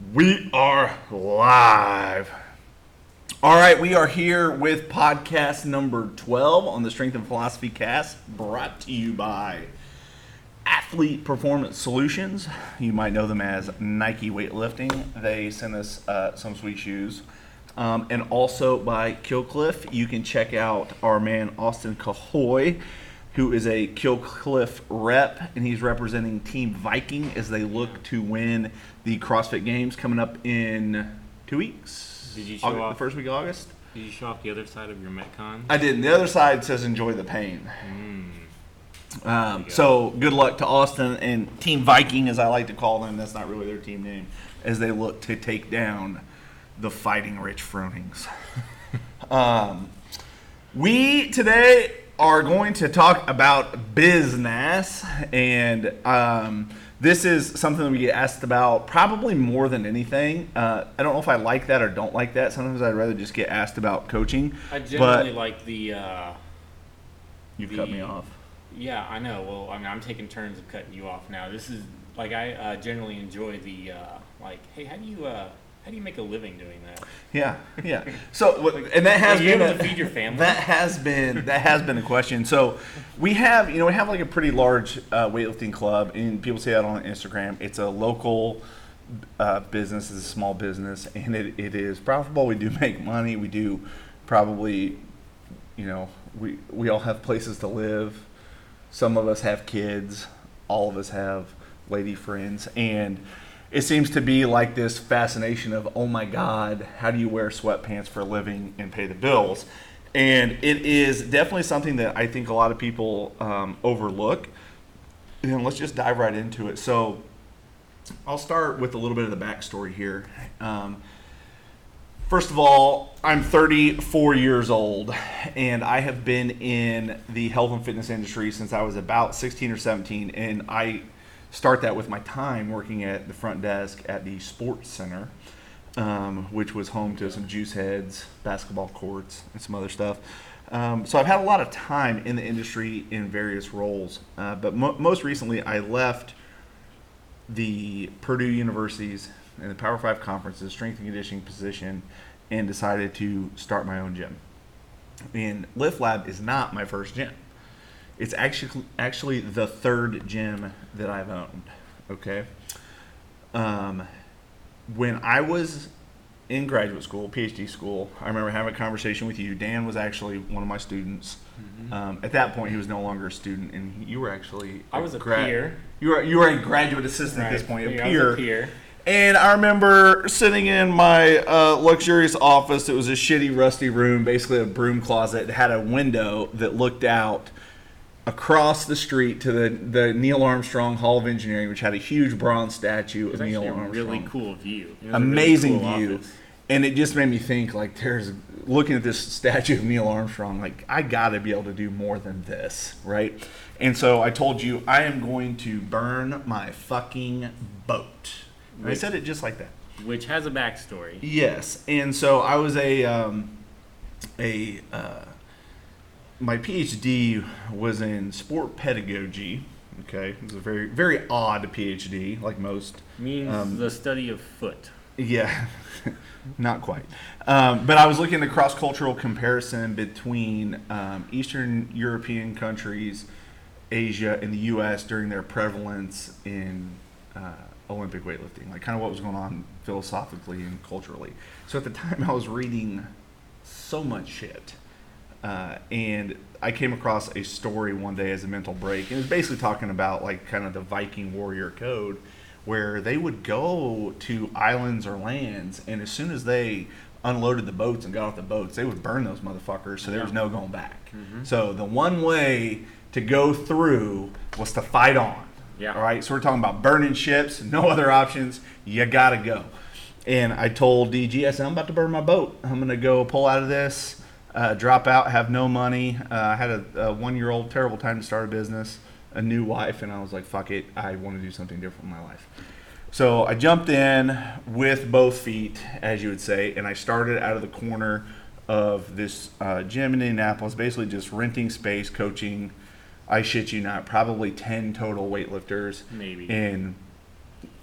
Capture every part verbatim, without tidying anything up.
We are live. All right, we are here with podcast number twelve on the Strength and Philosophy Cast, brought to you by Athlete Performance Solutions. You might know them as Nike Weightlifting. They send us uh, some sweet shoes. Um, and also by Killcliff. You can check out our man Austin Cahoy, who is a Killcliff rep, and he's representing Team Viking as they look to win the CrossFit Games coming up in two weeks. Did you show August, off the first week of August? Did you show off the other side of your Metcon? I did. And the other side says enjoy the pain. Mm. Um, so good luck to Austin and Team Viking, as I like to call them. That's not really their team name, as they look to take down the Fighting Rich Fronings. um, we today are going to talk about business, and um, this is something that we get asked about probably more than anything. Uh, I don't know if I like that or don't like that. Sometimes I'd rather just get asked about coaching. I generally but like the. Uh, you've the, cut me off. Yeah, I know. Well, I mean, I'm taking turns of cutting you off now. This is like I uh, generally enjoy the uh, like. Hey, how do you uh, how do you make a living doing that? Yeah, yeah. So, and that has Are you been able a, to feed your family? That has been that has been a question. So, we have you know we have like a pretty large uh, weightlifting club, and people say that on Instagram. It's a local uh, business, it's a small business, and it, it is profitable. We do make money. We do probably, you know, we we all have places to live. Some of us have kids. All of us have lady friends, and it seems to be like this fascination of, oh my God, how do you wear sweatpants for a living and pay the bills? And it is definitely something that I think a lot of people um, overlook. And let's just dive right into it. So I'll start with a little bit of the backstory here. Um, first of all, I'm thirty-four years old, and I have been in the health and fitness industry since I was about sixteen or seventeen, and I start that with my time working at the front desk at the Sports Center, um, which was home to some juice heads, basketball courts, and some other stuff. Um, so I've had a lot of time in the industry in various roles, uh, but mo- most recently I left the Purdue University's and the Power Five Conference's strength and conditioning position and decided to start my own gym. And Lift Lab is not my first gym. It's actually actually the third gym that I've owned. Okay. Um, when I was in graduate school, PhD school, I remember having a conversation with you. Dan was actually one of my students. Mm-hmm. Um, at that point, he was no longer a student, and you were actually I was a grad- peer. You were you were a graduate assistant Right. at this point, a Yeah, peer. I was a peer. And I remember sitting in my uh, luxurious office. It was a shitty, rusty room, basically a broom closet. It had a window that looked out across the street to the, the Neil Armstrong Hall of Engineering, which had a huge bronze statue It was of Neil actually a Armstrong. really cool view. It was a Amazing really cool view. office. And it just made me think, like, there's looking at this statue of Neil Armstrong, like, I got to be able to do more than this, right? And so I told you, I am going to burn my fucking boat. And I said it just like that. Which has a backstory. Yes. And so I was a, um, a, uh, my PhD was in sport pedagogy. Okay. It was a very, very odd PhD, like most. Means Um, the study of foot. Yeah, not quite. Um, but I was looking at the cross-cultural comparison between um, Eastern European countries, Asia, and the U S during their prevalence in uh, Olympic weightlifting, like kind of what was going on philosophically and culturally. So at the time, I was reading so much shit. Uh, and I came across a story one day as a mental break. And it was basically talking about like kind of the Viking warrior code, where they would go to islands or lands, and as soon as they unloaded the boats and got off the boats, they would burn those motherfuckers, so there was no going back. Mm-hmm. So the one way to go through was to fight on. Yeah. All right, so we're talking about burning ships, no other options, you gotta go. And I told D G, I said, I'm about to burn my boat. I'm gonna go pull out of this, uh, drop out, have no money. Uh, I had a, a one-year-old, terrible time to start a business, a new wife, and I was like, fuck it, I want to do something different in my life. So I jumped in with both feet, as you would say, and I started out of the corner of this uh, gym in Indianapolis, basically just renting space, coaching, I shit you not, probably ten total weightlifters. Maybe. In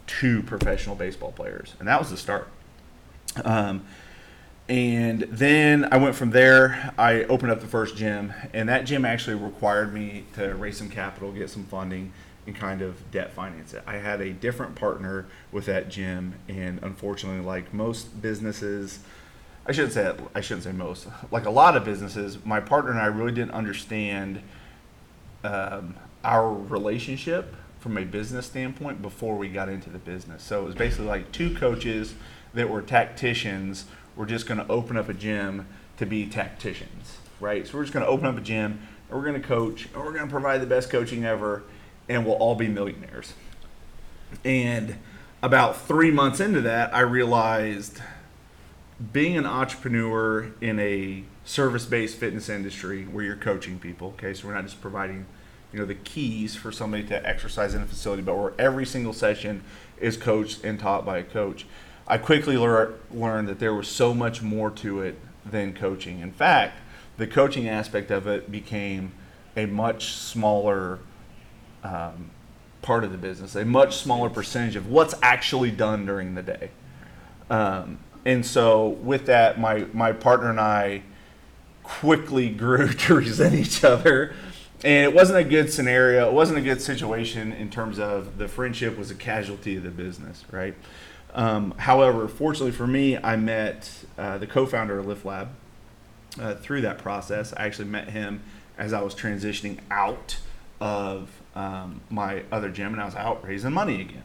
two professional baseball players, and that was the start. Um, and then I went from there. I opened up the first gym, and that gym actually required me to raise some capital, get some funding, and kind of debt finance it. I had a different partner with that gym, and unfortunately, like most businesses, I shouldn't say that, I shouldn't say most. Like a lot of businesses, my partner and I really didn't understand um, our relationship from a business standpoint before we got into the business. So it was basically like two coaches that were tacticians were just going to open up a gym to be tacticians, right? So we're just going to open up a gym, and we're going to coach, and we're going to provide the best coaching ever, and we'll all be millionaires. And about three months into that, I realized being an entrepreneur in a service-based fitness industry where you're coaching people, okay, so we're not just providing, you know, the keys for somebody to exercise in a facility, but where every single session is coached and taught by a coach. I quickly lear- learned that there was so much more to it than coaching. In fact, the coaching aspect of it became a much smaller um, part of the business, a much smaller percentage of what's actually done during the day. Um, and so with that, my, my partner and I quickly grew to resent each other. And it wasn't a good scenario. It wasn't a good situation in terms of the friendship was a casualty of the business, right? Um, however, fortunately for me, I met uh, the co-founder of Lift Lab uh, through that process. I actually met him as I was transitioning out of um, my other gym, and I was out raising money again.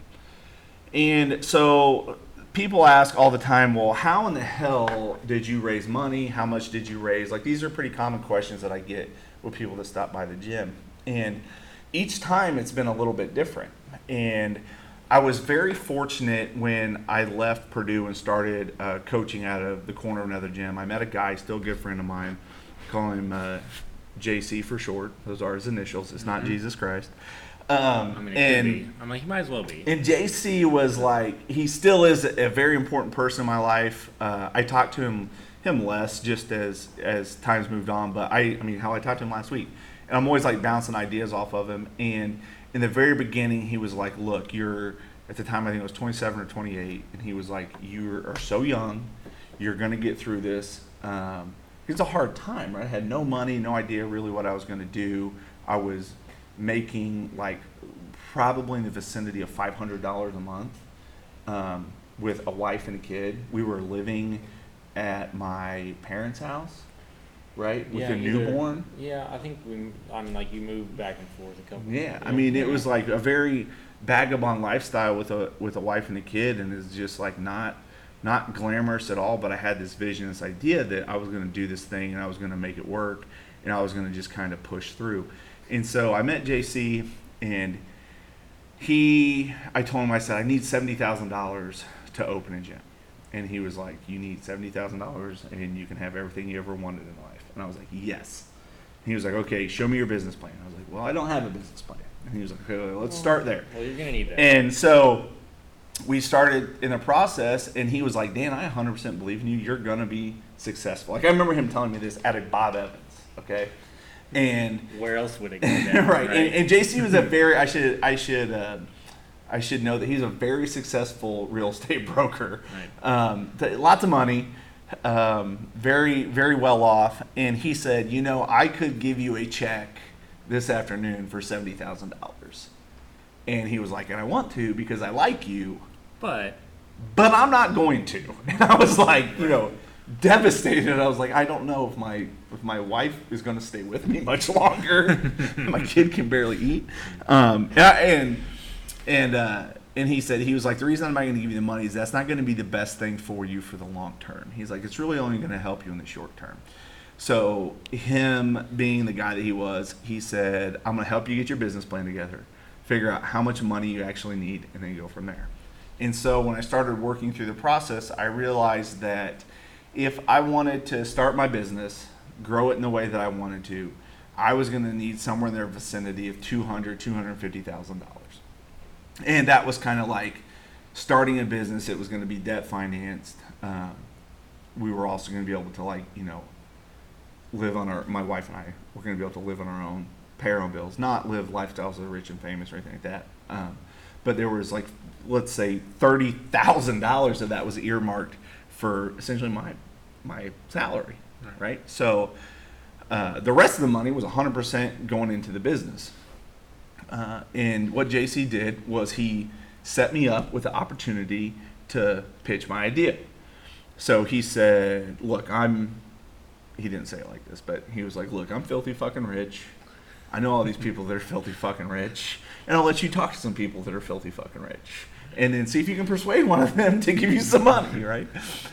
And so people ask all the time, well, how in the hell did you raise money? How much did you raise? Like, these are pretty common questions that I get with people that stop by the gym. And each time it's been a little bit different. And I was very fortunate when I left Purdue and started uh, coaching out of the corner of another gym. I met a guy, still a good friend of mine, call him uh, J C for short. Those are his initials. It's not mm-hmm. Jesus Christ. Um, I mean, it and, could be. I'm like, he might as well be. And J C was like, he still is a very important person in my life. Uh, I talked to him him less just as as times moved on, but I, I mean, how I talked to him last week. And I'm always like bouncing ideas off of him. And in the very beginning, he was like, look, you're, at the time I think it was twenty-seven or twenty-eight, and he was like, you are so young, you're going to get through this. Um, it's a hard time, right? I had no money, no idea really what I was going to do. I was making like probably in the vicinity of five hundred dollars a month um, with a wife and a kid. We were living at my parents' house, right, with yeah, a newborn. Yeah, I think we. I mean, like you moved back and forth a couple. Yeah, I mean, it was like a very vagabond lifestyle with a with a wife and a kid, and it's just like not not glamorous at all. But I had this vision, this idea that I was going to do this thing, and I was going to make it work, and I was going to just kind of push through. And so I met J C, and he, I told him, I said, I need seventy thousand dollars to open a gym. And he was like, you need seventy thousand dollars and you can have everything you ever wanted in life. And I was like, yes. And he was like, okay, show me your business plan. I was like, well, I don't have a business plan. And he was like, okay, well, let's start there. Well, you're going to need that. And so we started in a process, and he was like, Dan, I one hundred percent believe in you. You're going to be successful. Like, I remember him telling me this at a Bob Evans, okay? And where else would it go down, right. right? And, and J C was a very, I should, I should, uh, I should know that he's a very successful real estate broker. Right. Um, th- lots of money, um, very, very well off. And he said, you know, I could give you a check this afternoon for seventy thousand dollars. And he was like, and I want to because I like you, but, but I'm not going to. And I was like, you know, devastated. I was like, I don't know if my if my wife is going to stay with me much longer. My kid can barely eat. Um, and I- and and, uh, and he said, he was like, the reason I'm not going to give you the money is that's not going to be the best thing for you for the long term. He's like, it's really only going to help you in the short term. So him being the guy that he was, he said, I'm going to help you get your business plan together, figure out how much money you actually need, and then go from there. And so when I started working through the process, I realized that if I wanted to start my business, grow it in the way that I wanted to, I was going to need somewhere in their vicinity of two hundred thousand dollars, two hundred fifty thousand dollars. And that was kind of like starting a business. It was going to be debt financed. Um, we were also going to be able to, like, you know, live on our, my wife and I were going to be able to live on our own, pay our own bills, not live lifestyles of the rich and famous or anything like that. Um, but there was like, let's say thirty thousand dollars of that was earmarked for essentially my my salary, right? right? So uh, the rest of the money was one hundred percent going into the business. Uh, and what J C did was he set me up with the opportunity to pitch my idea. So he said, look, I'm, he didn't say it like this, but he was like, look, I'm filthy fucking rich. I know all these people that are filthy fucking rich, and I'll let you talk to some people that are filthy fucking rich, and then see if you can persuade one of them to give you some money, right?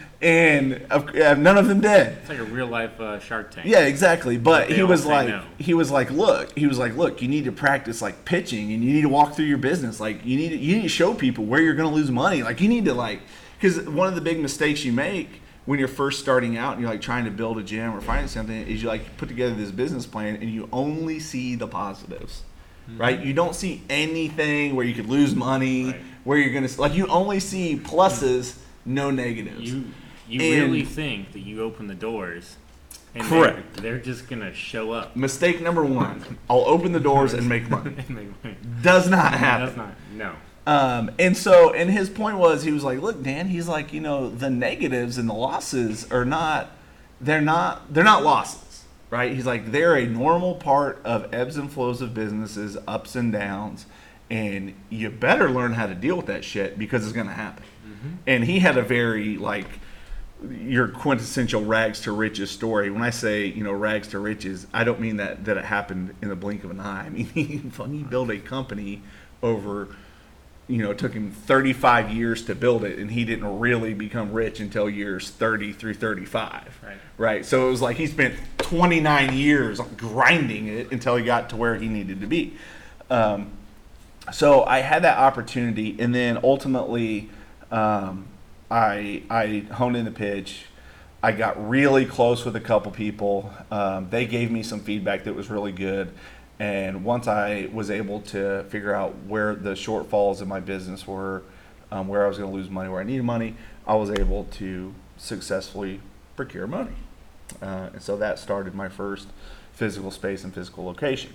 And uh, none of them did. It's like a real life uh, Shark Tank. Yeah, exactly. But They he all was say like, no. he was like, look, he was like, look, you need to practice like pitching, and you need to walk through your business. Like you need to, you need to show people where you're going to lose money. Like you need to like, because one of the big mistakes you make when you're first starting out and you're like trying to build a gym or find something is you like put together this business plan and you only see the positives, mm-hmm. right? You don't see anything where you could lose money, Right. where you're going to, like you only see pluses, no negatives. You you And- really think that you open the doors, and Correct. They're, they're just gonna show up. Mistake number one, I'll open the doors and make money. And make money. Does not happen. That's not no. Um, and so, and his point was, he was like, look, Dan, he's like, you know, the negatives and the losses are not, they're not, they're not losses, right? He's like, they're a normal part of ebbs and flows of businesses, ups and downs, and you better learn how to deal with that shit because it's going to happen. Mm-hmm. And he had a very, like, your quintessential rags to riches story. When I say, you know, rags to riches, I don't mean that, that it happened in the blink of an eye. I mean, he fucking built a company over, you know, it took him thirty-five years to build it, and he didn't really become rich until years thirty through thirty-five. Right. Right. So it was like he spent twenty-nine years grinding it until he got to where he needed to be. Um, so I had that opportunity, and then ultimately, um, I I honed in the pitch. I got really close with a couple people. Um, they gave me some feedback that was really good. And once I was able to figure out where the shortfalls in my business were, um, where I was going to lose money, where I needed money, I was able to successfully procure money. Uh, and so that started my first physical space and physical location.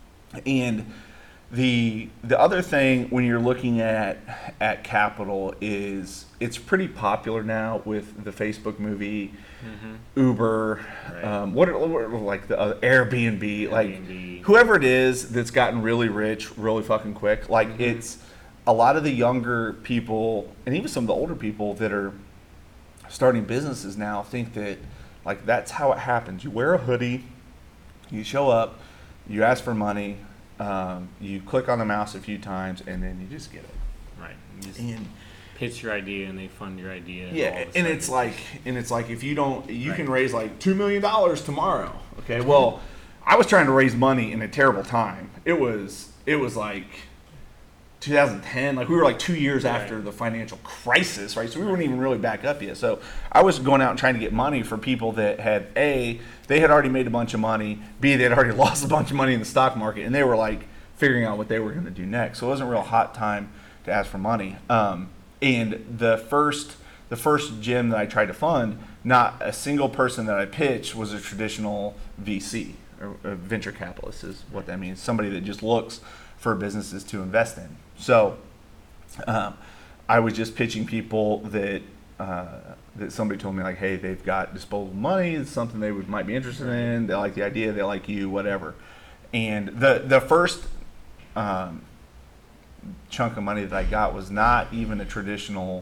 And the the other thing when you're looking at at capital is it's pretty popular now with the Facebook movie, mm-hmm. Uber, Right. um, what, are, what are like the uh, Airbnb, Airbnb. like whoever it is that's gotten really rich really fucking quick. Like mm-hmm. it's a lot of the younger people and even some of the older people that are starting businesses now think that like that's how it happens. You wear a hoodie, you show up, you ask for money. Um, you click on the mouse a few times and then you just get it. Right. You just And pitch your idea and they fund your idea. yeah, all of a and sudden. it's like and it's like if you don't, you Right. can raise like two million dollars tomorrow. Okay, well, I was trying to raise money in a terrible time. It was it was like two thousand ten, like we were like two years Right. after the financial crisis, right? So we weren't even really back up yet. So I was going out and trying to get money for people that had A, they had already made a bunch of money, B, they had already lost a bunch of money in the stock market, and they were like figuring out what they were going to do next. So it wasn't a real hot time to ask for money. Um, and the first the first gym that I tried to fund, not a single person that I pitched was a traditional V C, or a venture capitalist is what that means, somebody that just looks for businesses to invest in. So um, I was just pitching people that uh, that somebody told me like, hey, they've got disposable money. It's something they would might be interested in. They like the idea. They like you, whatever. And the the first um, chunk of money that I got was not even a traditional.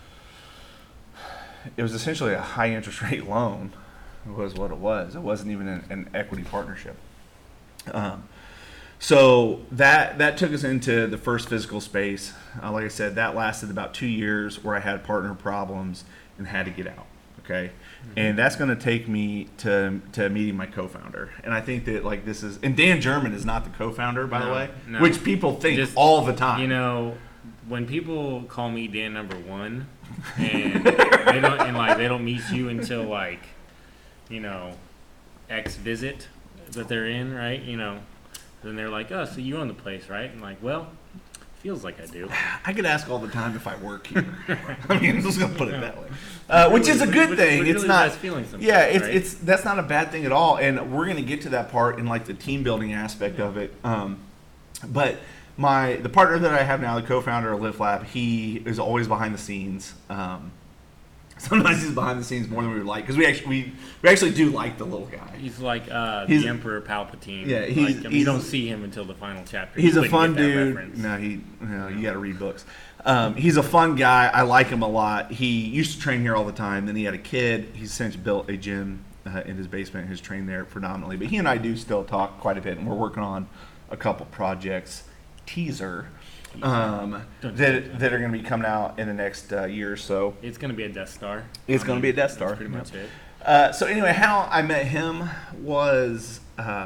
It was essentially a high interest rate loan. Was what it was. It wasn't even an, an equity partnership. Um, So that that took us into the first physical space. Uh, like I said, that lasted about two years where I had partner problems and had to get out. Okay, mm-hmm. And that's going to take me to to meeting my co-founder. And I think that like this is and Dan German is not the co-founder, by No, the way, no. which people think Just, all the time. You know, when people call me Dan number one, and they don't and like they don't meet you until like, you know, X visit that they're in, right? You know. Then they're like, oh, so you own the place, right? And like, well, feels like I do. I get asked all the time if I work here. I mean, I'm just gonna put it that way, uh, which is a good Which- thing. which It's really not. has feelings sometimes, Yeah, it's right? it's that's not a bad thing at all, and we're gonna get to that part in like the team building aspect of it. Um, but my the partner that I have now, the co-founder of LiftLab, he is always behind the scenes. Um, sometimes he's behind the scenes more than we would like because we actually we, we actually do like the little guy. He's like uh, He's- the Emperor Palpatine. Yeah, he's- like, I mean, he's- you don't see him until the final chapter. He's You a wouldn't fun get that dude. reference. No, he no, you got to read books. Um, he's a fun guy. I like him a lot. He used to train here all the time. Then he had a kid. He's since built a gym uh, in his basement. He's trained there predominantly. But he and I do still talk quite a bit, and we're working on a couple projects. Teaser. Um, that, that are going to be coming out in the next uh, year or so. It's going to be a Death Star. It's I gonna mean, be a Death Star. That's pretty much it. Uh, so anyway, how I met him was uh,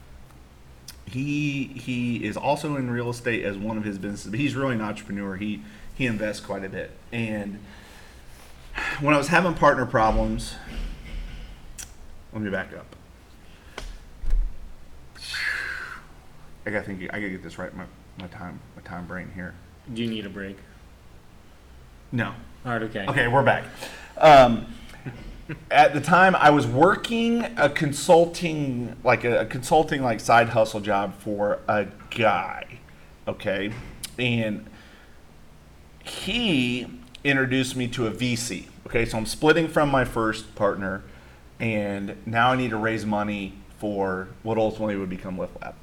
he he is also in real estate as one of his businesses, but he's really an entrepreneur. He he invests quite a bit. And when I was having partner problems, let me back up. I gotta think. I gotta get this right. My my time my time brain here. Do you need a break? No. All right, okay. Okay, we're back. Um, at the time, I was working a consulting, like a, a consulting, like side hustle job for a guy. Okay, and he introduced me to a V C. Okay, so I'm splitting from my first partner, and now I need to raise money for what ultimately would become LiftLab.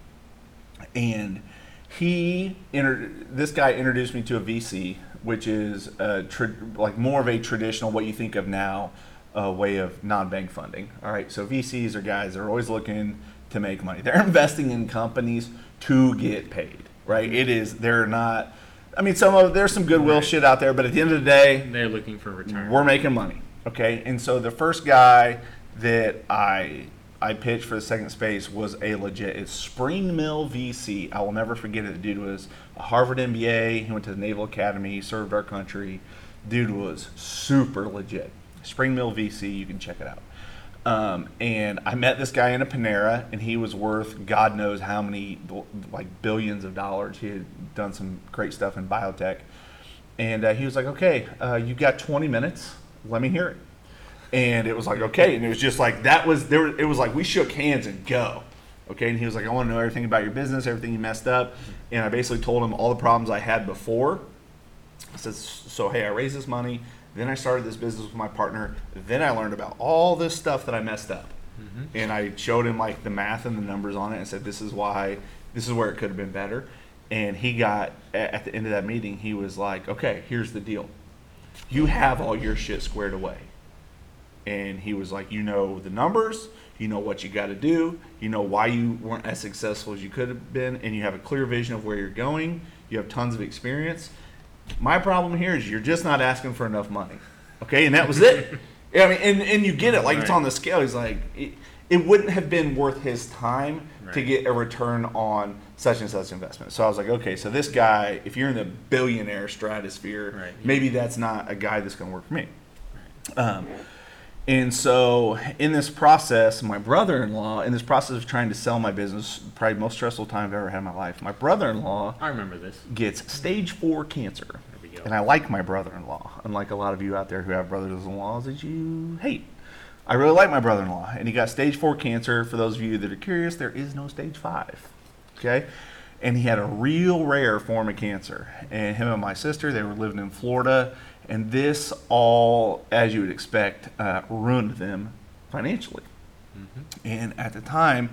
And he, inter- this guy introduced me to a V C, which is a tra- like more of a traditional, what you think of now, uh, way of non-bank funding. All right, so V Cs are guys that are always looking to make money. They're investing in companies to get paid, right? It is, they're not, I mean, some of, there's some goodwill Right. shit out there, but at the end of the day, They're looking for return. we're making money, okay? And so the first guy that I I pitched for the second space was a legit, it's Spring Mill V C. I will never forget it. The dude was a Harvard M B A. He went to the Naval Academy, served our country. Dude was super legit. Spring Mill V C, you can check it out. Um, and I met this guy in a Panera, and he was worth God knows how many, like billions of dollars. He had done some great stuff in biotech. And uh, he was like, okay, uh, you got twenty minutes. Let me hear it. And it was like, okay. And it was just like, that was, there. it was like, we shook hands and go. Okay. And he was like, I want to know everything about your business, everything you messed up. And I basically told him all the problems I had before. I said, so, hey, I raised this money. Then I started this business with my partner. Then I learned about all this stuff that I messed up. Mm-hmm. And I showed him like the math and the numbers on it and said, this is why, this is where it could have been better. And he got, at the end of that meeting, he was like, okay, here's the deal. You have all your shit squared away. And he was like, you know the numbers, you know what you got to do, you know why you weren't as successful as you could have been, and you have a clear vision of where you're going. You have tons of experience. My problem here is you're just not asking for enough money. Okay, and that was it. Yeah, I mean, and, and you get it, like it's Right. on the scale. He's like, it, it wouldn't have been worth his time to Right. get a return on such and such investment. So I was like, okay, so this guy, if you're in the billionaire stratosphere, Right. maybe that's not a guy that's going to work for me. Um, and so in this process, my brother-in-law, in this process of trying to sell my business, probably the most stressful time I've ever had in my life, my brother-in-law I remember this. gets stage four cancer. There we go. And I like my brother-in-law, unlike a lot of you out there who have brothers-in-laws that you hate. I really like my brother-in-law, and he got stage four cancer. For those of you that are curious, there is no stage five, okay? And he had a real rare form of cancer. And him and my sister, they were living in Florida, and this all, as you would expect, uh, ruined them financially. Mm-hmm. And at the time,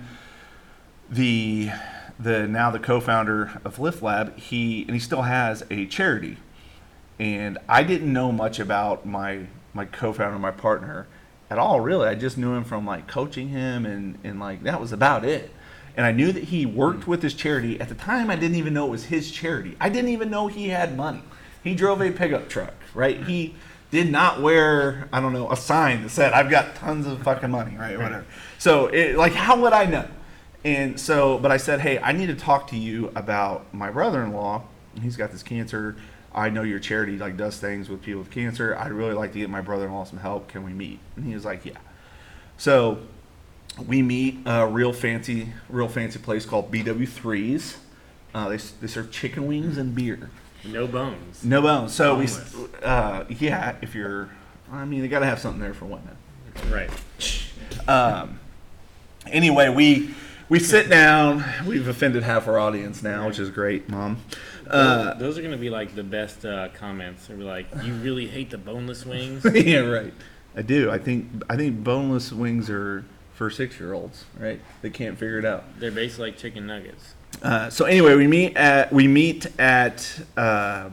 the the now the co-founder of LiftLab, he and he still has a charity. And I didn't know much about my my co-founder, my partner, at all. Really, I just knew him from like coaching him, and and like that was about it. And I knew that he worked with his charity. At the time, I didn't even know it was his charity. I didn't even know he had money. He drove a pickup truck, right? He did not wear, I don't know, a sign that said, I've got tons of fucking money, right? Whatever. So, it, like, how would I know? And so, but I said, hey, I need to talk to you about my brother-in-law. He's got this cancer. I know your charity, like, does things with people with cancer. I'd really like to get my brother-in-law some help. Can we meet? And he was like, yeah. So, we meet a real fancy, real fancy place called B W threes. Uh, they, they serve chicken wings and beer. No bones. No bones. So we, Boneless. uh, yeah, if you're, I mean, they got to have something there for women. Right. Um, anyway, we we sit down. We've offended half our audience now, which is great, Mom. Uh, Those are gonna be like the best uh, comments. They're like, "You really hate the boneless wings." yeah, right. I do. I think I think boneless wings are for six-year-olds, right? They can't figure it out. They're basically like chicken nuggets. Uh, so anyway, we meet at we meet at uh,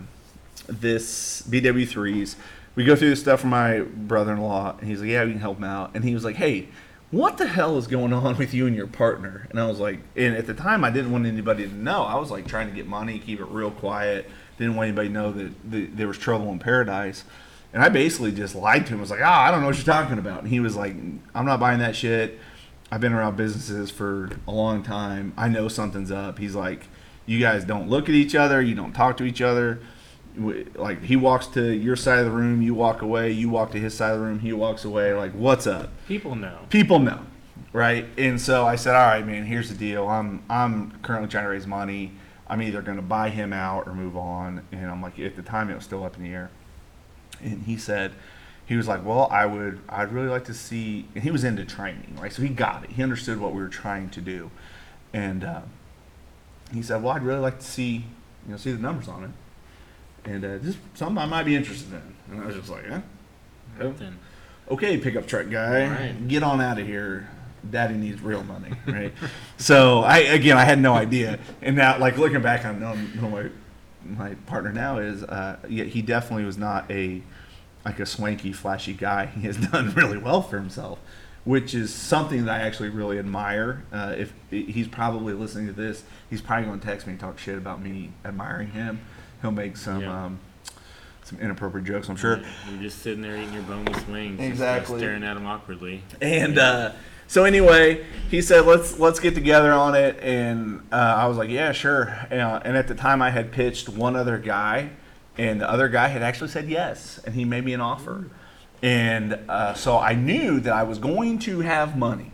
this B W threes. We go through this stuff for my brother-in-law, and he's like, "Yeah, we can help him out." And he was like, "Hey, what the hell is going on with you and your partner?" And I was like, and at the time, I didn't want anybody to know. I was like trying to get money, keep it real quiet. Didn't want anybody to know that the, there was trouble in paradise. And I basically just lied to him. I was like, "Ah, I don't know what you're talking about." And he was like, "I'm not buying that shit. I've been around businesses for a long time. I know something's up." He's like, "You guys don't look at each other. You don't talk to each other. Like, he walks to your side of the room, you walk away. You walk to his side of the room, he walks away. Like, what's up?" People know. People know, right? And so I said, "All right, man, here's the deal. I'm I'm currently trying to raise money. I'm either going to buy him out or move on." And I'm like, at the time, it was still up in the air. And he said, he was like, "Well, I would, I'd really like to see," and he was into training, right? So he got it. He understood what we were trying to do. And uh, he said, "Well, I'd really like to see, you know, see the numbers on it. And uh, this is something I might be interested in." And I was just like, "Yeah, Then okay, pickup truck guy, Right. get on out of here. Daddy needs real money," right? So I, again, I had no idea. And now, like, looking back, I know who my, my partner now is, uh, yeah, he definitely was not a, like a swanky, flashy guy. He has done really well for himself, which is something that I actually really admire. Uh, if he's probably listening to this, he's probably going to text me and talk shit about me admiring him. He'll make some Yeah. um, some inappropriate jokes, I'm sure. you're just sitting there eating your boneless wings, just Exactly. staring at them awkwardly. And uh, so anyway, he said, "Let's let's get together on it." And uh, I was like, "Yeah, sure." Uh, and at the time, I had pitched one other guy, and the other guy had actually said yes, and he made me an offer. And uh, so I knew that I was going to have money.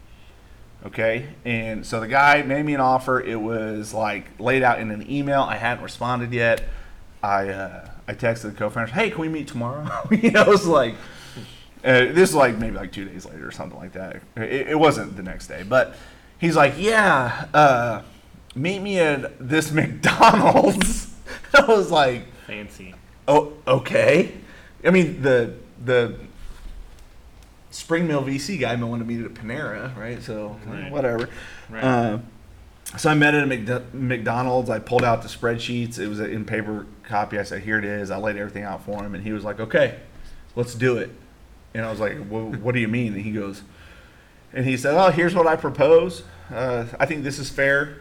Okay, and so the guy made me an offer. It was like laid out in an email. I hadn't responded yet. I uh, I texted the co-founders, "Hey, can we meet tomorrow?" You know, it was like, uh, this is like maybe like two days later or something like that. It, it wasn't the next day, but he's like, "Yeah, uh, meet me at this McDonald's." I was like, Fancy. "Oh, okay." I mean, the the Spring Mill V C guy wanted to meet at Panera, right? So Right. whatever. Right. Uh, so I met at a McD- McDonald's. I pulled out the spreadsheets. It was in paper copy. I said, "Here it is." I laid everything out for him, and he was like, "Okay, let's do it." And I was like, well, "What do you mean?" And he goes, and he said, "Oh, here's what I propose. Uh, I think this is fair."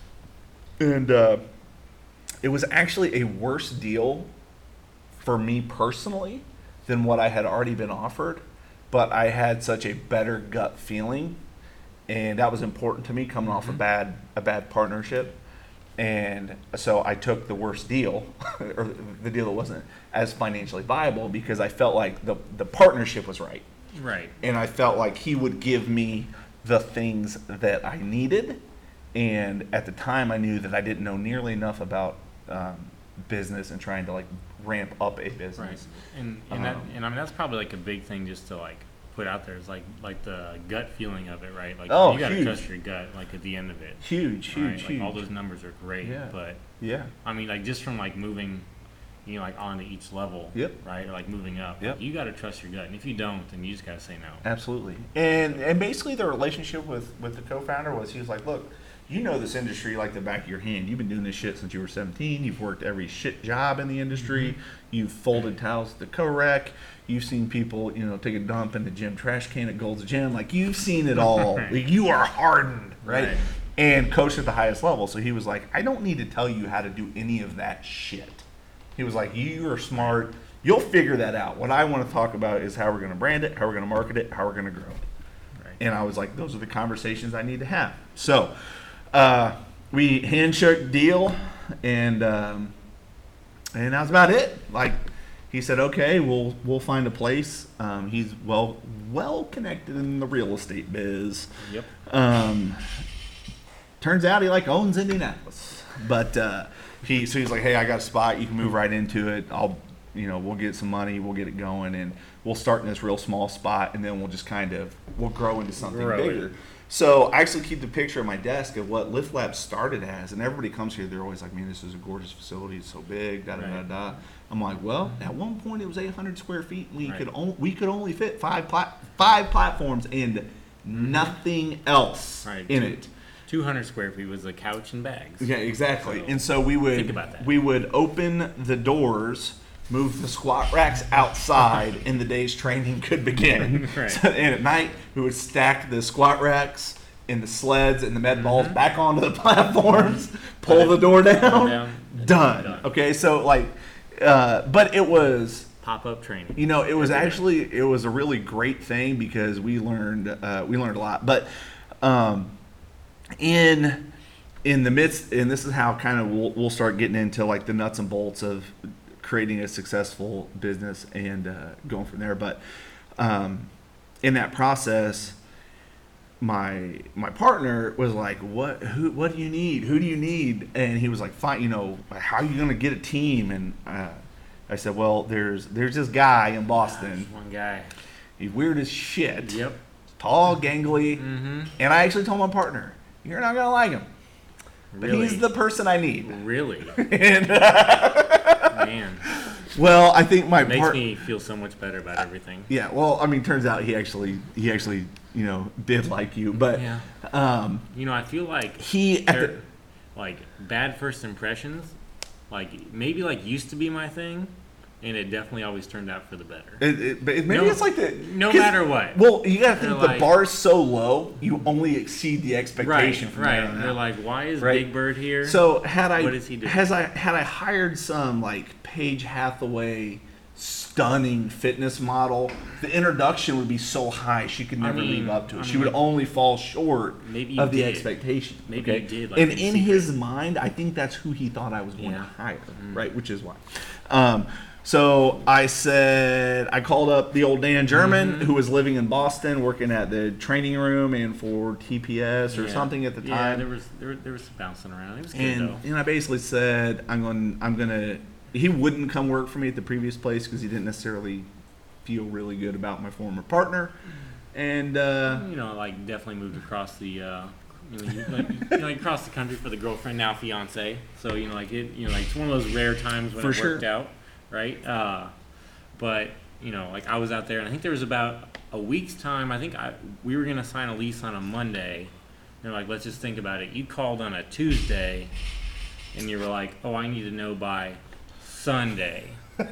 And uh, it was actually a worse deal for me personally than what I had already been offered, but I had such a better gut feeling, and that was important to me coming off a bad a bad partnership. And so I took the worst deal, or the deal that wasn't as financially viable, because I felt like the the partnership was right, Right. and I felt like he would give me the things that I needed. And at the time, I knew that I didn't know nearly enough about um, business and trying to like ramp up a business. Right. And and that Um, and I mean that's probably like a big thing just to like put out there is like like the gut feeling of it, right? Like Oh, you gotta huge. trust your gut like at the end of it. Huge, huge, right? huge. Like all those numbers are great, Yeah. but Yeah. I mean like just from like moving you know, like on to each level, Yep. right? Or like moving up. Yep. You gotta trust your gut. And if you don't, then you just gotta say no. Absolutely. And and basically the relationship with, with the co-founder was he was like, "Look, you know this industry like the back of your hand. You've been doing this shit since you were seventeen. You've worked every shit job in the industry. Mm-hmm. You've folded towels at the co-rec. You've seen people, you know, take a dump in the gym trash can at Gold's Gym. Like, you've seen it all. Right. Like, you are hardened, right? Right. And coached at the highest level. So he was like, "I don't need to tell you how to do any of that shit." He was like, "You are smart. You'll figure that out. What I want to talk about is how we're going to brand it, how we're going to market it, how we're going to grow it." Right. And I was like, those are the conversations I need to have. So uh, we handshook deal, and um, and that was about it. Like, he said, "Okay, we'll we'll find a place." Um, he's well well connected in the real estate biz. Yep. Um, turns out he like owns Indianapolis, but uh, he so he's like, "Hey, I got a spot. You can move right into it. I'll, you know, we'll get some money. We'll get it going, and we'll start in this real small spot, and then we'll just kind of we'll grow into something Grow it. bigger." So I actually keep the picture on my desk of what Lift Lab started as, and everybody comes here, they're always like, man, this is a gorgeous facility, it's so big, da da da Right. da. I'm like, well, at one point it was eight hundred square feet, and we Right. could on, we could only fit five plat- five platforms and nothing else Right. in Two- it. two hundred square feet was a couch and bags. Yeah, exactly. So, And so we would think about that. we would open the doors, move the squat racks outside, and the day's training could begin. Right. So, and at night we would stack the squat racks and the sleds and the med balls Mhm. back onto the platforms, pull the door down, down, done. done. Okay, so like, uh, but it was. Pop up training. You know, it was Everywhere. actually it was a really great thing because we learned uh, we learned a lot. But um, in in the midst, and this is how kind of we'll, we'll start getting into like the nuts and bolts of creating a successful business and uh, going from there. But um, in that process, my my partner was like, "What? Who? What do you need? Who do you need?" And he was like, "Fine, you know, how are you gonna get a team?" And uh, I said, "Well, there's there's this guy in Boston. Gosh, one guy. He's weird as shit. Yep. Tall, gangly." Mm-hmm. And I actually told my partner, "You're not gonna like him, but Really? he's the person I need." Really? And uh, Man. well, I think my It makes part. me feel so much better about everything. Yeah. Well, I mean, turns out he actually he actually you know did like you, but Yeah. um, You know, I feel like he at the, ter- like bad first impressions, like maybe like used to be my thing, and it definitely always turned out for the better. It, it, but maybe No- it's like the no 'cause- matter what. Well, you gotta think They're the like- bar's so low, you only exceed the Right, expectation from there right. on They're out. like, why is Right. Big Bird here? So had I What is he doing? has I had I hired some like Paige Hathaway stunning fitness model, the introduction would be so high she could I never mean- live up to it. I she would mean, only fall short maybe you of the did. expectation. Maybe okay? you did, like, and in in secret. his mind, I think that's who he thought I was going Yeah. to hire, Mhm. right? Which is why. Um, so I said, I called up the old Dan German, Mhm. who was living in Boston, working at the training room and for T P S or Yeah. something at the Yeah, time. there was there, there was some bouncing around. It was good and though. and I basically said, I'm going, I'm gonna. He wouldn't come work for me at the previous place because he didn't necessarily feel really good about my former partner, and uh, You know, like definitely moved across the, uh, you know, you, like, you know, like across the country for the girlfriend now fiance. So you know, like it, you know, like it's one of those rare times when For it sure. worked out, right? Uh, but you know, like I was out there, and I think there was about a week's time. I think I we were gonna sign a lease on a Monday. They're like, let's just think about it. You called on a Tuesday, and you were like, oh, I need to know by Sunday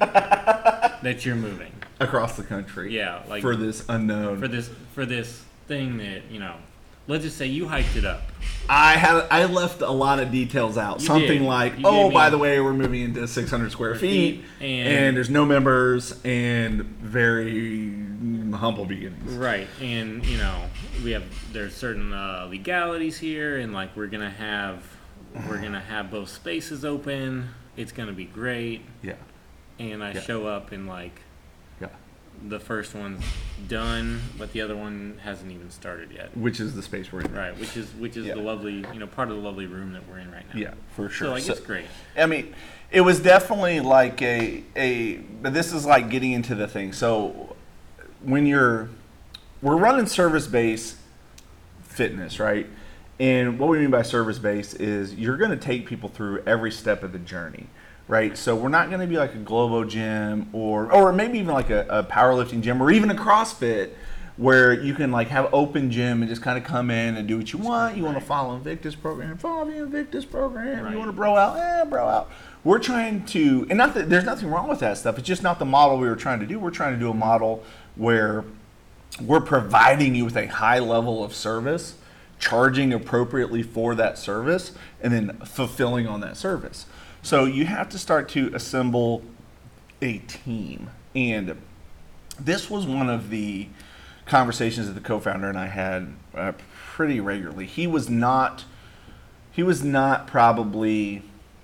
that you're moving. across the country, Yeah, like for this unknown. for this for this thing that you know. Let's just say you hyped it up. I had I left a lot of details out. You Something did. like, You oh, gave by me- the way, we're moving into six hundred square feet, feet, and, and- there's no members, and very humble beginnings. Right, and you know we have there's certain uh, legalities here, and like we're gonna have we're gonna have both spaces open. It's gonna be great, Yeah, and I Yeah. show up and like yeah. the first one's done, but the other one hasn't even started yet. Which is the space we're in. Right, which is which is Yeah. the lovely you know part of the lovely room that we're in right now. Yeah, for sure. So like So- it's great. I mean, it was definitely like a a. But this is like getting into the thing. So when you're, we're running service based fitness, right? And what we mean by service based is you're going to take people through every step of the journey, right? So we're not going to be like a Globo gym or or maybe even like a, a powerlifting gym or even a CrossFit where you can like have open gym and just kind of come in and do what you want. You want to Right. follow Invictus program, follow the Invictus program. Right. You want to bro out, eh, bro out. We're trying to, and not that there's nothing wrong with that stuff. It's just not the model we were trying to do. We're trying to do a model where we're providing you with a high level of service, charging appropriately for that service, and then fulfilling on that service. So you have to start to assemble a team. And this was one of the conversations that the co-founder and I had uh, pretty regularly. He was not, he was not probably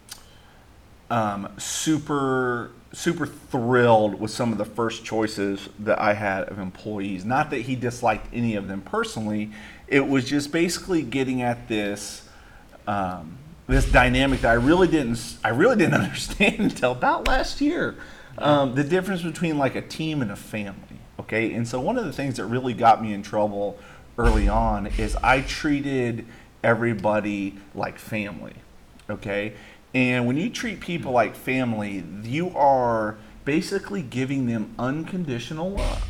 um, super super thrilled with some of the first choices that I had of employees. Not that he disliked any of them personally. It was just basically getting at this um, this dynamic that I really didn't I really didn't understand until about last year. Um, the difference between like a team and a family. Okay, and so one of the things that really got me in trouble early on is I treated everybody like family, okay? And when you treat people like family, you are basically giving them unconditional love.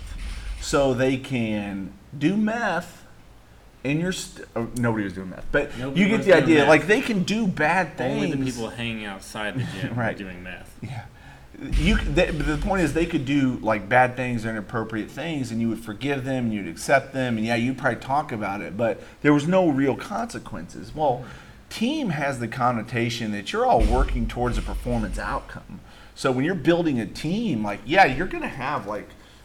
So they can do meth and you're st- oh, nobody was doing meth, but Nobody you get was the doing idea. meth. Like they can do bad things. Only the people hanging outside the gym Right. doing meth. Yeah. You they, but the point is they could do like bad things or inappropriate things and you would forgive them and you'd accept them and yeah, you'd probably talk about it, but there was no real consequences. Well, team has the connotation that you're all working towards a performance outcome. So when you're building a team, like yeah, you're going to have like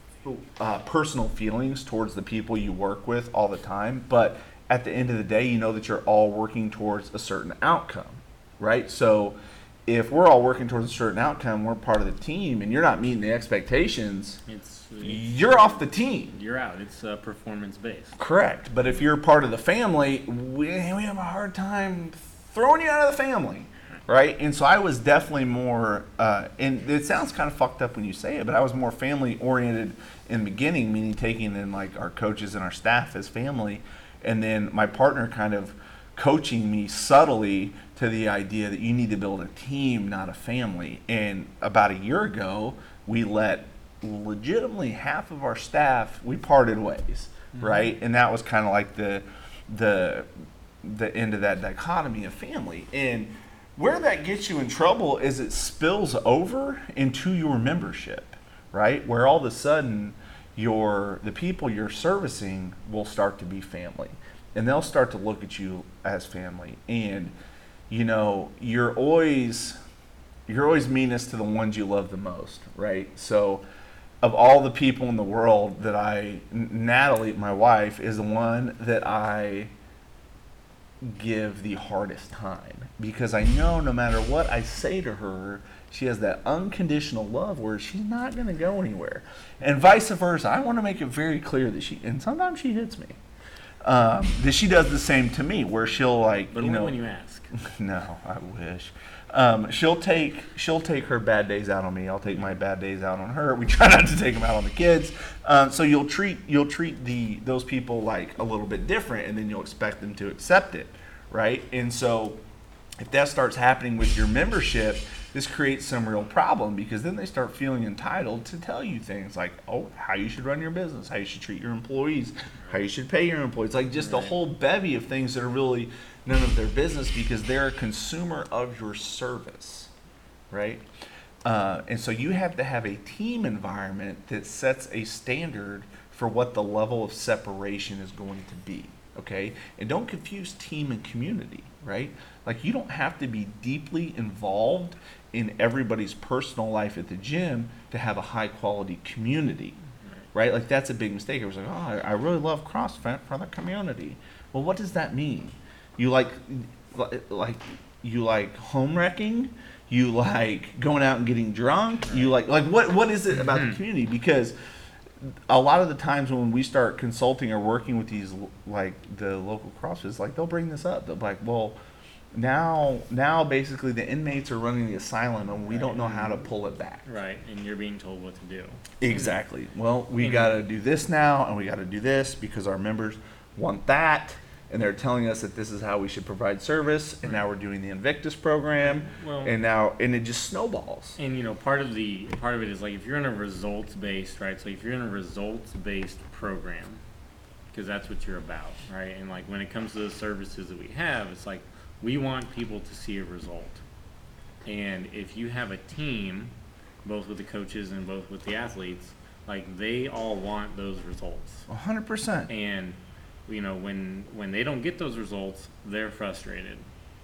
uh, personal feelings towards the people you work with all the time, but at the end of the day, you know that you're all working towards a certain outcome, right? So if we're all working towards a certain outcome, we're part of the team, and you're not meeting the expectations, It's, you're off the team. you're out. It's uh, performance based. Correct. But if you're part of the family, we, we have a hard time throwing you out of the family, right? And so I was definitely more, uh, and it sounds kind of fucked up when you say it, but I was more family oriented in the beginning, meaning taking in like our coaches and our staff as family, and then my partner kind of coaching me subtly to the idea that you need to build a team, not a family. And about a year ago, we let legitimately half of our staff, we parted ways, mm-hmm. right? And that was kind of like the the the end of that dichotomy of family. And where that gets you in trouble is it spills over into your membership, right? Where all of a sudden your the people you're servicing will start to be family. And they'll start to look at you as family. And you know, you're always you're always meanest to the ones you love the most, right? So of all the people in the world that I Natalie, my wife, is the one that I give the hardest time because I know no matter what I say to her, she has that unconditional love where she's not going to go anywhere. And vice versa. I want to make it very clear that she, and sometimes she hits me, um, that she does the same to me where she'll like, But you only know. when you ask. No, I wish. Um, she'll take she'll take her bad days out on me. I'll take my bad days out on her. We try not to take them out on the kids. Um, so you'll treat you'll treat the those people like a little bit different, and then you'll expect them to accept it, right? And so if that starts happening with your membership, this creates some real problem because then they start feeling entitled to tell you things like, oh, how you should run your business, how you should treat your employees, how you should pay your employees, like just a whole bevy of things that are really none of their business because they're a consumer of your service, right? Uh, and so you have to have a team environment that sets a standard for what the level of separation is going to be, okay? And don't confuse team and community, right? Like you don't have to be deeply involved in everybody's personal life at the gym to have a high quality community, right? Like that's a big mistake. I was like, oh, I, I really love CrossFit for the community. Well, what does that mean? You like, like, you like home wrecking? You like going out and getting drunk? You like, like what? What is it about the community? Because a lot of the times when we start consulting or working with these, like the local CrossFits, like they'll bring this up. They'll be like, well, now, now basically the inmates are running the asylum and we Right. don't know how to pull it back. Right, and you're being told what to do. Exactly. Well, we And- got to do this now and we got to do this because our members want that. And they're telling us that this is how we should provide service, and now we're doing the Invictus program, Well, and now and it just snowballs. And you know, part of the part of it is like if you're in a results based, right? So if you're in a results based program, because that's what you're about, right? And like when it comes to the services that we have, it's like we want people to see a result. And if you have a team, both with the coaches and both with the athletes, like they all want those results. A hundred percent. And you know, when when they don't get those results, they're frustrated.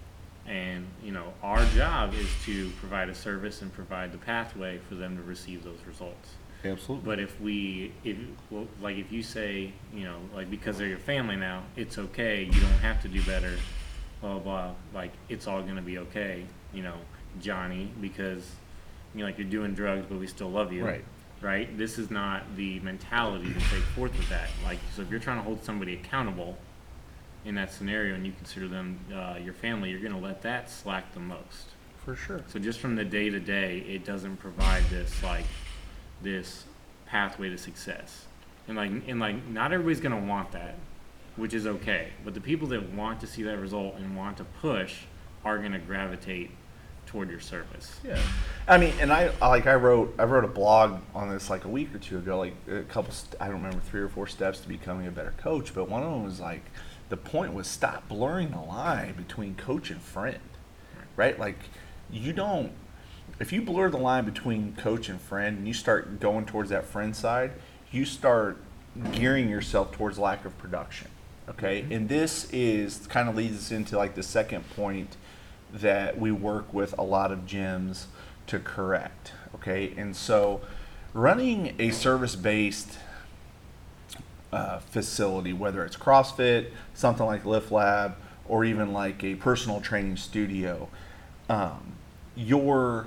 And you know, our job is to provide a service and provide the pathway for them to receive those results. Absolutely. But if we, if well, like if you say, you know, like because they're your family now, it's okay. You don't have to do better. Blah blah blah. Like it's all gonna be okay. You know, Johnny, because you know, like you're doing drugs, but we still love you. Right. Right? This is not the mentality to take forth with that. Like, so if you're trying to hold somebody accountable in that scenario and you consider them uh, your family, you're going to let that slack the most. For sure. So just from the day to day, it doesn't provide this, like, this pathway to success. And like, and like, not everybody's going to want that. which is okay. But the people that want to see that result and want to push are going to gravitate toward your service. Yeah, I mean, and I I- like I wrote I wrote a blog on this like a week or two ago, like a couple st- I don't remember three or four steps to becoming a better coach, but one of them was like the point was stop blurring the line between coach and friend, right? Like you don't if you blur the line between coach and friend and you start going towards that friend side, you start gearing yourself towards lack of production. Okay, and this is kind of leads us into like the second point that we work with a lot of gyms to correct. Okay, and so running a service-based uh, facility, whether it's CrossFit, something like Lift Lab, or even like a personal training studio, um, your